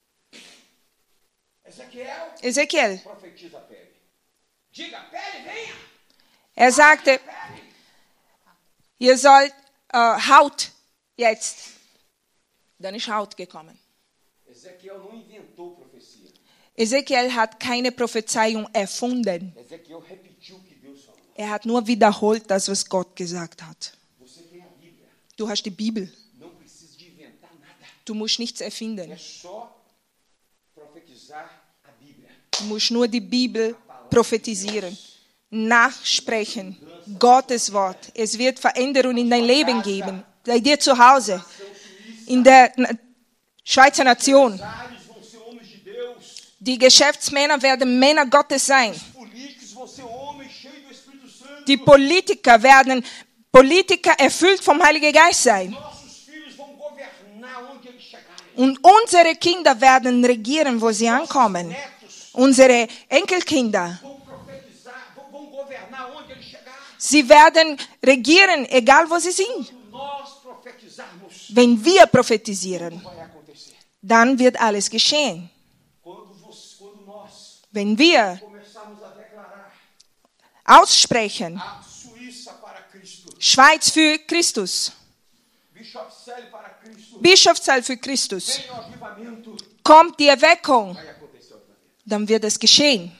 Ezequiel, Ezekiel, profetiza pele. Diga, pele, venha. er sagte, Pele. ihr sollt Haut jetzt. Dann ist Haut gekommen. Ezequiel não inventou profecia. Ezekiel hat keine Prophezeiung erfunden. Ezequiel repetiu o que Deus falou. Er hat nur wiederholt das, was Gott gesagt hat. Você tem a Bíblia. Du hast die Bibel. Não precisa de inventar nada. Du musst nichts É erfinden. só profetizar a Bíblia. Du musst nur die Bibel prophetisieren, nachsprechen. Gottes Wort. Es wird Veränderung in dein Leben geben. Bei dir zu Hause, in der Schweizer Nation. Empresários vão ser homens de Deus. Die Geschäftsmänner werden Männer Gottes sein. Os políticos vão ser homens cheios do Espírito Santo. Die Politiker werden Politiker erfüllt vom Heiligen Geist sein. Nossos filhos vão governar onde eles chegarem. Und unsere Kinder werden regieren, wo sie ankommen. Netos Unsere Enkelkinder. vão profetizar, vão governar onde eles chegarem. Sie werden regieren, egal wo sie sind. Quando nós profetizarmos, Wenn wir prophetisieren, vai acontecer. dann wird alles geschehen. Quando nós Wenn wir começarmos a declarar aussprechen, a Suíça para Cristo, Schweiz für Christus, Bischofscelle para Cristo, Bischofszahl für Christus, vem o avivamento, kommt die Erweckung, vai acontecer o avivamento. dann wird es geschehen.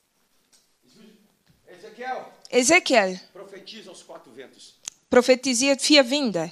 Ezequiel, Ezekiel profetiza aos quatro ventos. prophetisiert 4 Winde.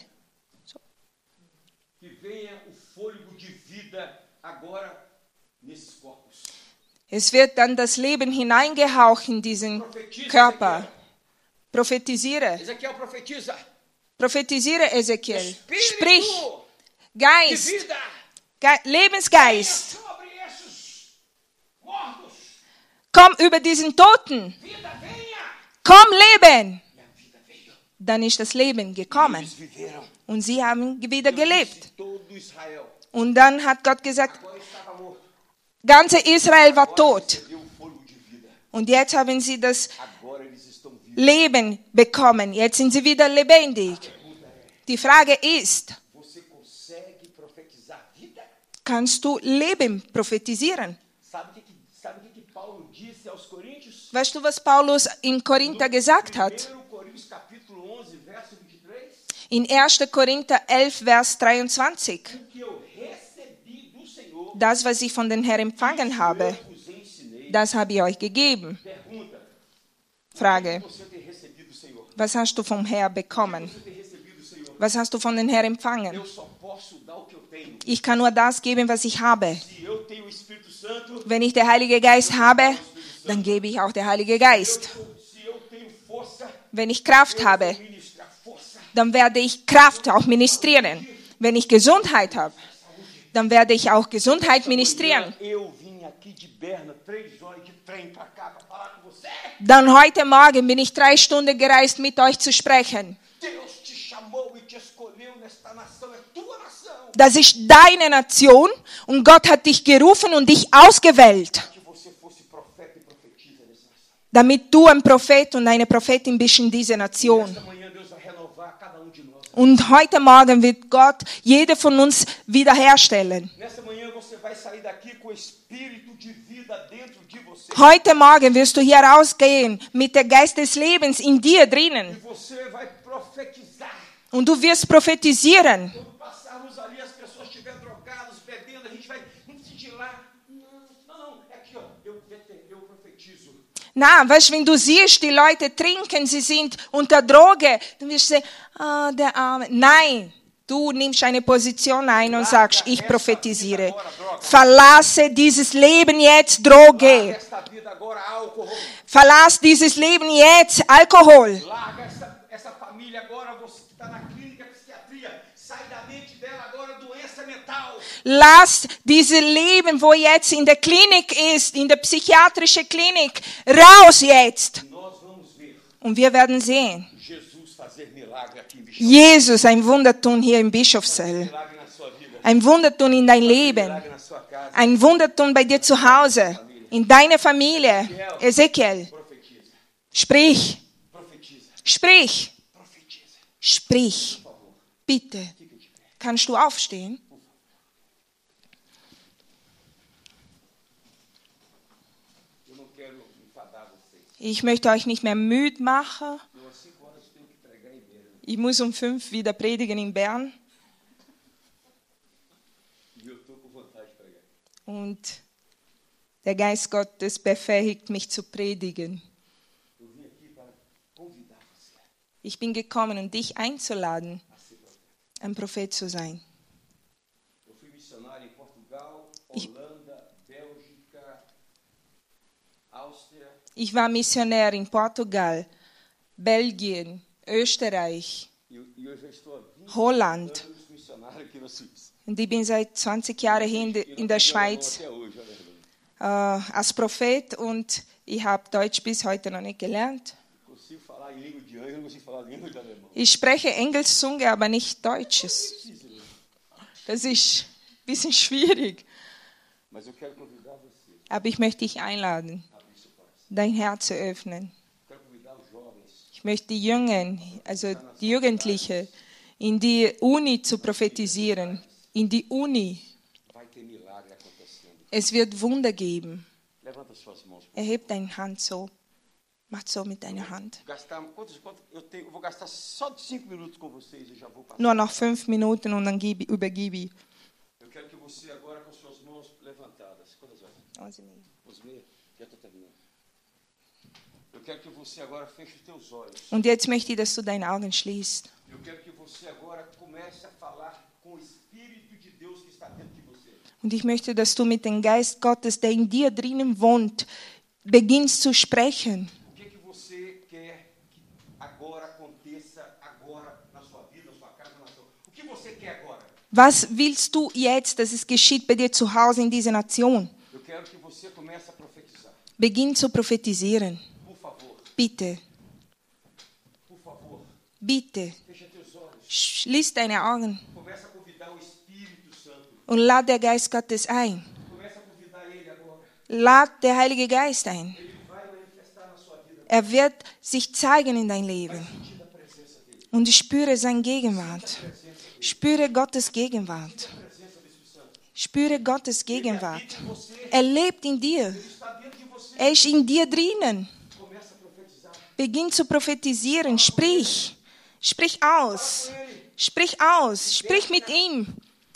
Que venha o fôlego de vida agora nesses corpos. Es wird dann das Leben hineingehaucht in diesen Profetiza, Körper. Prophetiere, Ezequiel profetiza. prophetiere Ezekiel. Espírito Sprich, de Geist, vida. Lebensgeist, Venha sobre esses mortos. komm über diesen Toten, Vida venha. komm Leben. E a vida veio. Dann ist das Leben gekommen Eles viveram. und sie haben wieder Deus gelebt. disse, todo Israel Und dann hat Gott gesagt, agora estava morto. ganze Israel war Agora tot. recebeu o fôlego de vida. Und jetzt haben sie das Agora eles estão vivos. Leben bekommen. Jetzt sind sie wieder lebendig. Die Frage ist, Você consegue profetizar vida? kannst du Leben prophetisieren? Sabe o que Paulo disse aos Coríntios? Weißt du, was Paulus in Korinther gesagt hat? 1 Coríntios capítulo 11, verso 23. In 1. Korinther 11, Vers 23. O que eu recebi do Senhor, Das, was ich von den Herrn empfangen habe, eu vos ensinei. das habe ich euch gegeben. Pergunta, Frage, você tem recebido do Senhor? was hast du vom Herrn bekommen? Você tem recebido do Senhor? Was hast du von den Herrn empfangen? Eu só posso dar o que eu tenho. Ich kann nur das geben, was ich habe. Se eu tenho o Espírito Santo, Wenn ich den Heiligen Geist habe, dann gebe ich auch den Heiligen Geist. se eu tenho força, Wenn ich Kraft eu habe, vou ministrar força. dann werde ich Kraft auch ministrieren. Wenn ich Gesundheit habe, dann werde ich auch Gesundheit ministrieren. Eu vim aqui de Berna, 3 horas de trem para cá para falar com você. Dann heute Morgen bin ich 3 Stunden gereist, mit euch zu sprechen. Deus te chamou e te escolheu nesta nação, é tua nação. Das ist deine Nation und Gott hat dich gerufen und dich ausgewählt, Que você fosse profeta e profetiza nessa nação. damit du ein Prophet und eine Prophetin bist in dieser Nation. Esta manhã Deus vai renovar cada de nós. Und heute Morgen wird Gott jede von uns wiederherstellen. Nessa manhã você vai sair daqui com o espírito de vida dentro de você. Heute Morgen wirst du hier rausgehen mit der Geist des Lebens in dir E drinnen. você vai profetizar. Und du wirst prophetisieren. Quando passarmos ali, as pessoas estiverem drogadas, bebendo, a gente vai sentir lá. Não, é aqui, ó. Eu profetizo. Na, weißt, wenn du siehst, die Leute trinken, sie sind unter Droge, dann wirst du sagen, ah, der Arme. Nein, du nimmst eine Position ein und sagst, ich prophetisiere. Verlasse dieses Leben jetzt, Droge. Esta vida agora álcool. Verlass dieses Leben jetzt, Alkohol. Larga essa família agora, você que está na clínica, psiquiatria. Sai da mente dela agora doença mental. Lass dieses Leben, wo jetzt in der Klinik ist, in der psychiatrischen Klinik, raus jetzt. Nós vamos ver Und wir werden sehen, Jesus fazer milagre aqui em Bichão. Jesus ein Wunder tun hier im Bischofszell. Milagre na sua vida. Ein Wunder tun in dein Leben. Milagre na sua casa. Ein Wunder tun bei dir zu Hause, in deiner Familie. Ezekiel, Profetiza. sprich, Profetiza. sprich, Profetiza. sprich. Por favor, Bitte, fica de pé. kannst du aufstehen? Eu não quero enfadar vocês. Ich möchte euch nicht mehr müde machen. Eu às 5 horas tenho que pregar em Berna. Ich muss um 5 wieder predigen in Bern. E eu estou com vontade de pregar. Und der Geist Gottes befähigt mich zu predigen. Eu vim aqui para convidar você Ich bin gekommen, um dich einzuladen, a ser profeta. ein Prophet zu sein. Eu fui missionário em Portugal, Ich- Holanda, Bélgica, Áustria. Ich war Missionär in Portugal, Belgien, Österreich, E eu já estou há 20 Holland. anos missionário aqui na Suíça. Und ich bin seit 20 Jahren hier in der Schweiz Até hoje, olha a verdade. als Prophet und ich habe Deutsch bis heute noch nicht gelernt. Consigo falar em língua de anjo, eu não consigo falar língua de alemão. Ich spreche Engelszunge, aber nicht Deutsches. Das ist ein bisschen schwierig. Mas eu quero convidar você Aber ich möchte dich einladen, a abrir seu coração. dein Herz zu öffnen. Eu quero convidar os jovens Ich möchte die Jungen, also die Jugendlichen, in die Uni zu prophetisieren. In die Uni. vai ter milagre acontecendo. Es wird Wunder geben. Levanta suas mãos. Erheb deine Hand so. Mach so mit deiner Hand. Eu vou gastar só 5 minutos com vocês e já vou passar. Nur noch 5 Minuten und dann übergebe ich. Eu quero que você agora com suas mãos levantadas. Quantas horas? 11h30. Já estou terminando. Eu quero que você agora feche os teus olhos. Und jetzt möchte ich, dass du deine Augen schließt. Eu quero que você agora comece a falar com o Espírito de Deus que está dentro de você. Und ich möchte, dass du mit dem Geist Gottes, der in dir drinnen wohnt, beginnst zu sprechen. O que você quer que agora aconteça agora na sua vida, na sua casa, na nação? O que você quer agora? Was willst du jetzt, dass es geschieht bei dir zu Hause in dieser Nation? Eu quero que você comece a profetizar. Beginn zu prophetisieren. Por favor, Bitte, por favor. bitte. Fecha teus olhos. Schließ deine Augen Começa a convidar o Espírito Santo. und lad der Geist Gottes ein. Começa a convidar Ele agora. Lad der Heilige Geist ein. Ele vai manifestar na sua vida. Er wird sich zeigen in dein Leben. Sentir a presença dEle. Und ich spüre seine Gegenwart. Spüre Gottes Gegenwart. A presença do Espírito Santo. Spüre Gottes Gegenwart. Habita em você. Er lebt in dir. Ele está dentro de você. Er ist in dir drinnen. Começa a profetizar. Beginn zu prophetisieren. Sprich. Sprich aus. Sprich aus. Sprich mit ihm.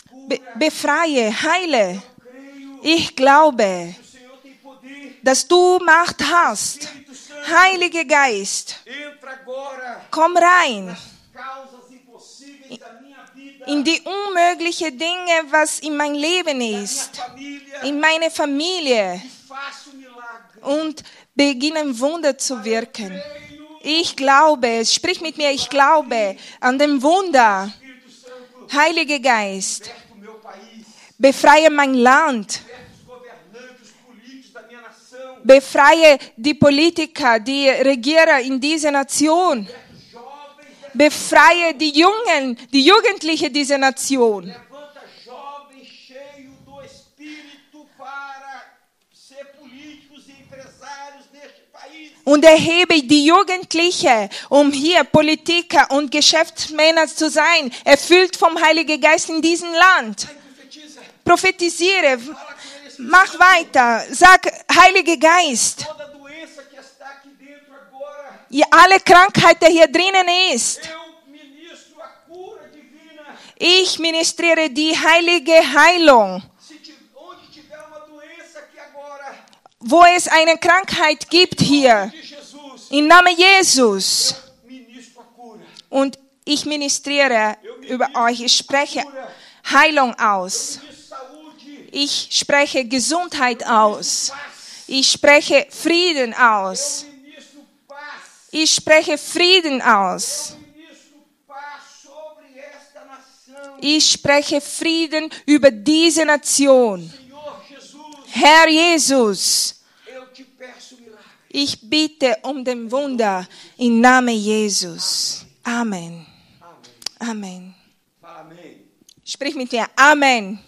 Befreie, heile. Creio Ich glaube, que o Senhor tem poder. dass du Macht hast. Espírito Santo, Heiliger Geist, entra agora komm rein nas causas impossíveis da minha vida, in die unmöglichen Dinge, was in mein Leben da minha ist, família, in meine Familie e faça o milagre. und beginnen Wunder zu wirken. Creio, Ich glaube, sprich mit mir, ich glaube an dem Wunder. Espírito Santo, Heiliger Geist, liberta o meu país, befreie mein Land, liberta os governantes, os políticos da minha nação, befreie die Politiker, die Regierer in dieser Nation, liberta os jovens, befreie die Jungen, die Jugendlichen dieser Nation. levanta jovens cheios do Espírito para ser políticos e empresários deste país. Und erhebe die Jugendlichen, um hier Politiker und Geschäftsmänner zu sein, erfüllt vom Heiligen Geist in diesem Land. Aí profetiza, Prophetisiere, fala com ele, Espírito mach Santo, weiter, sag, Heiliger Geist, toda doença que está aqui dentro agora, alle Krankheit, die hier drinnen ist, eu ministro a cura divina. ich ministriere die heilige Heilung. Onde tiver uma doença aqui agora, Wo es eine Krankheit gibt hier, de Jesus, im Namen Jesus. ministro a cura. Und ich ministriere über euch, ich spreche Heilung aus. Ministro saúde, Ich spreche Gesundheit aus. paz. Ich spreche Frieden aus. Ministro paz. Ich spreche Frieden aus. Ministro paz sobre esta nação. Ich spreche Frieden über diese Nation. Senhor Jesus, Herr Jesus, eu te peço milagre. ich bitte um den Wunder im Namen Jesus. Amen. Amém. Amen. Fala amém. Sprich mit mir. Amen.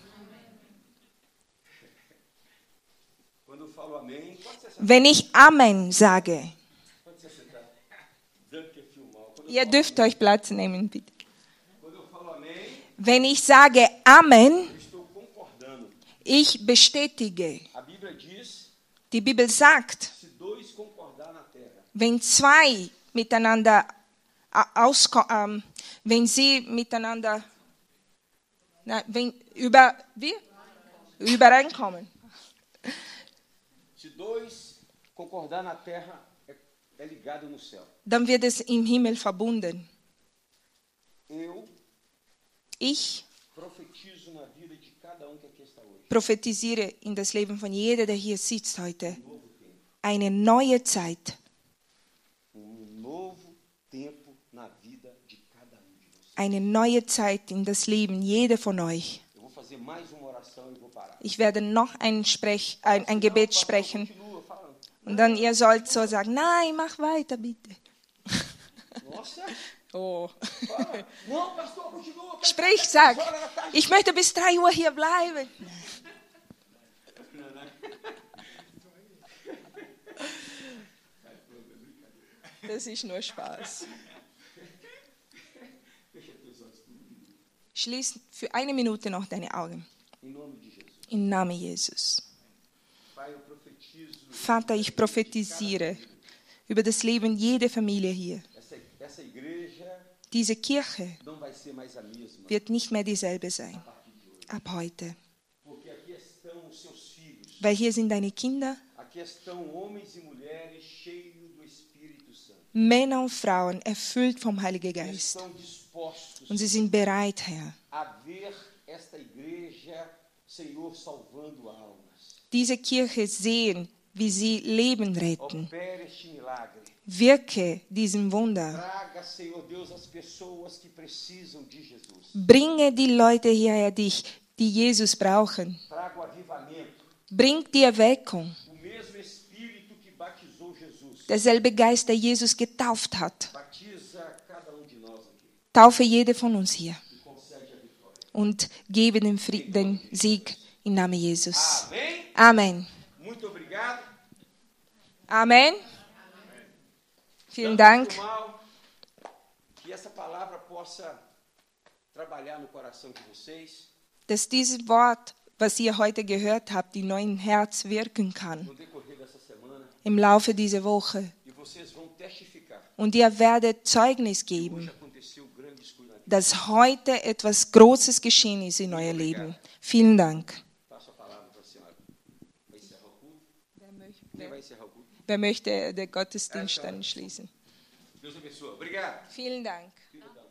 Quando eu falo amém, pode ser Wenn ich Amen sage, pode ser sentado. Danke vielmals. ihr dürft euch Platz nehmen, bitte. Quando eu falo amém, Wenn ich sage Amen, eu estou concordando. ich bestätige. A Bíblia diz, Die Bibel sagt, se dois concordar na terra, wenn zwei miteinander wenn sie miteinander übereinkommen, se dois concordar na terra, é ligado no céu. dann wird es im Himmel verbunden. Ich Profetizo na vida de cada que aqui está hoje. prophetisiere in das Leben von jeder, der hier sitzt heute, eine neue Zeit. Novo tempo na vida de cada de vocês. Eine neue Zeit in das Leben, jeder von euch. Eu vou fazer mais uma oração e vou parar. Ich werde noch ein Gebet sprechen. Continua falando. Und dann ihr sollt so sagen, nein, mach weiter bitte. Nossa, Oh. fala. Não, pastor, continua. Sprich, sag, ich möchte bis 3 Uhr hier bleiben. Das ist nur Spaß. Schließ für 1 Minute noch deine Augen. Em nome de Jesus. Im Namen Jesus. Pai, eu profetizo Vater, ich prophetisiere über das Leben jeder Familie hier. essa igreja Diese Kirche não vai ser mais a mesma. wird nicht mehr dieselbe sein. A partir de hoje. Ab heute. Porque aqui estão os seus filhos. Weil hier sind deine Kinder, Aqui estão homens e mulheres cheios do Espírito Santo. Männer und Frauen, erfüllt vom Heiligen Geist. Estão dispostos Und sie sind bereit, Herr, a ver esta igreja, Senhor, salvando almas. diese Kirche sehen, wie sie Leben retten. Opere este milagre. Wirke diesen Wunder. Traga, Senhor Deus, as pessoas que precisam de Jesus. Bringe die Leute hierher, die Jesus brauchen. Traga o avivamento. Bring die Erweckung. O mesmo Espírito que batizou Jesus. Derselbe Geist, der Jesus getauft hat. Batiza cada de nós aqui. Taufe jede von uns hier. E concede a vitória. Und gebe den Sieg im Namen Jesus. Amém? Amen. Muito obrigado. Amen. Vielen Dank. Mal, que essa palavra possa trabalhar no coração de vocês. Dass dieses Wort, was ihr heute gehört habt, in eurem Herz wirken kann. No decorrer dessa semana. im Laufe dieser Woche. E vocês vão testificar Und ihr werdet Zeugnis que hoje geben, aconteceu grandes coisas na vida. dass heute etwas Großes geschehen ist in euer Leben. Vielen Dank. Passo a palavra para a senhora. Vai encerrar o culto? Quem vai encerrar o culto? Wer möchte den Gottesdienst dann schließen? Deus abençoe. Obrigado. Vielen Dank. Fica da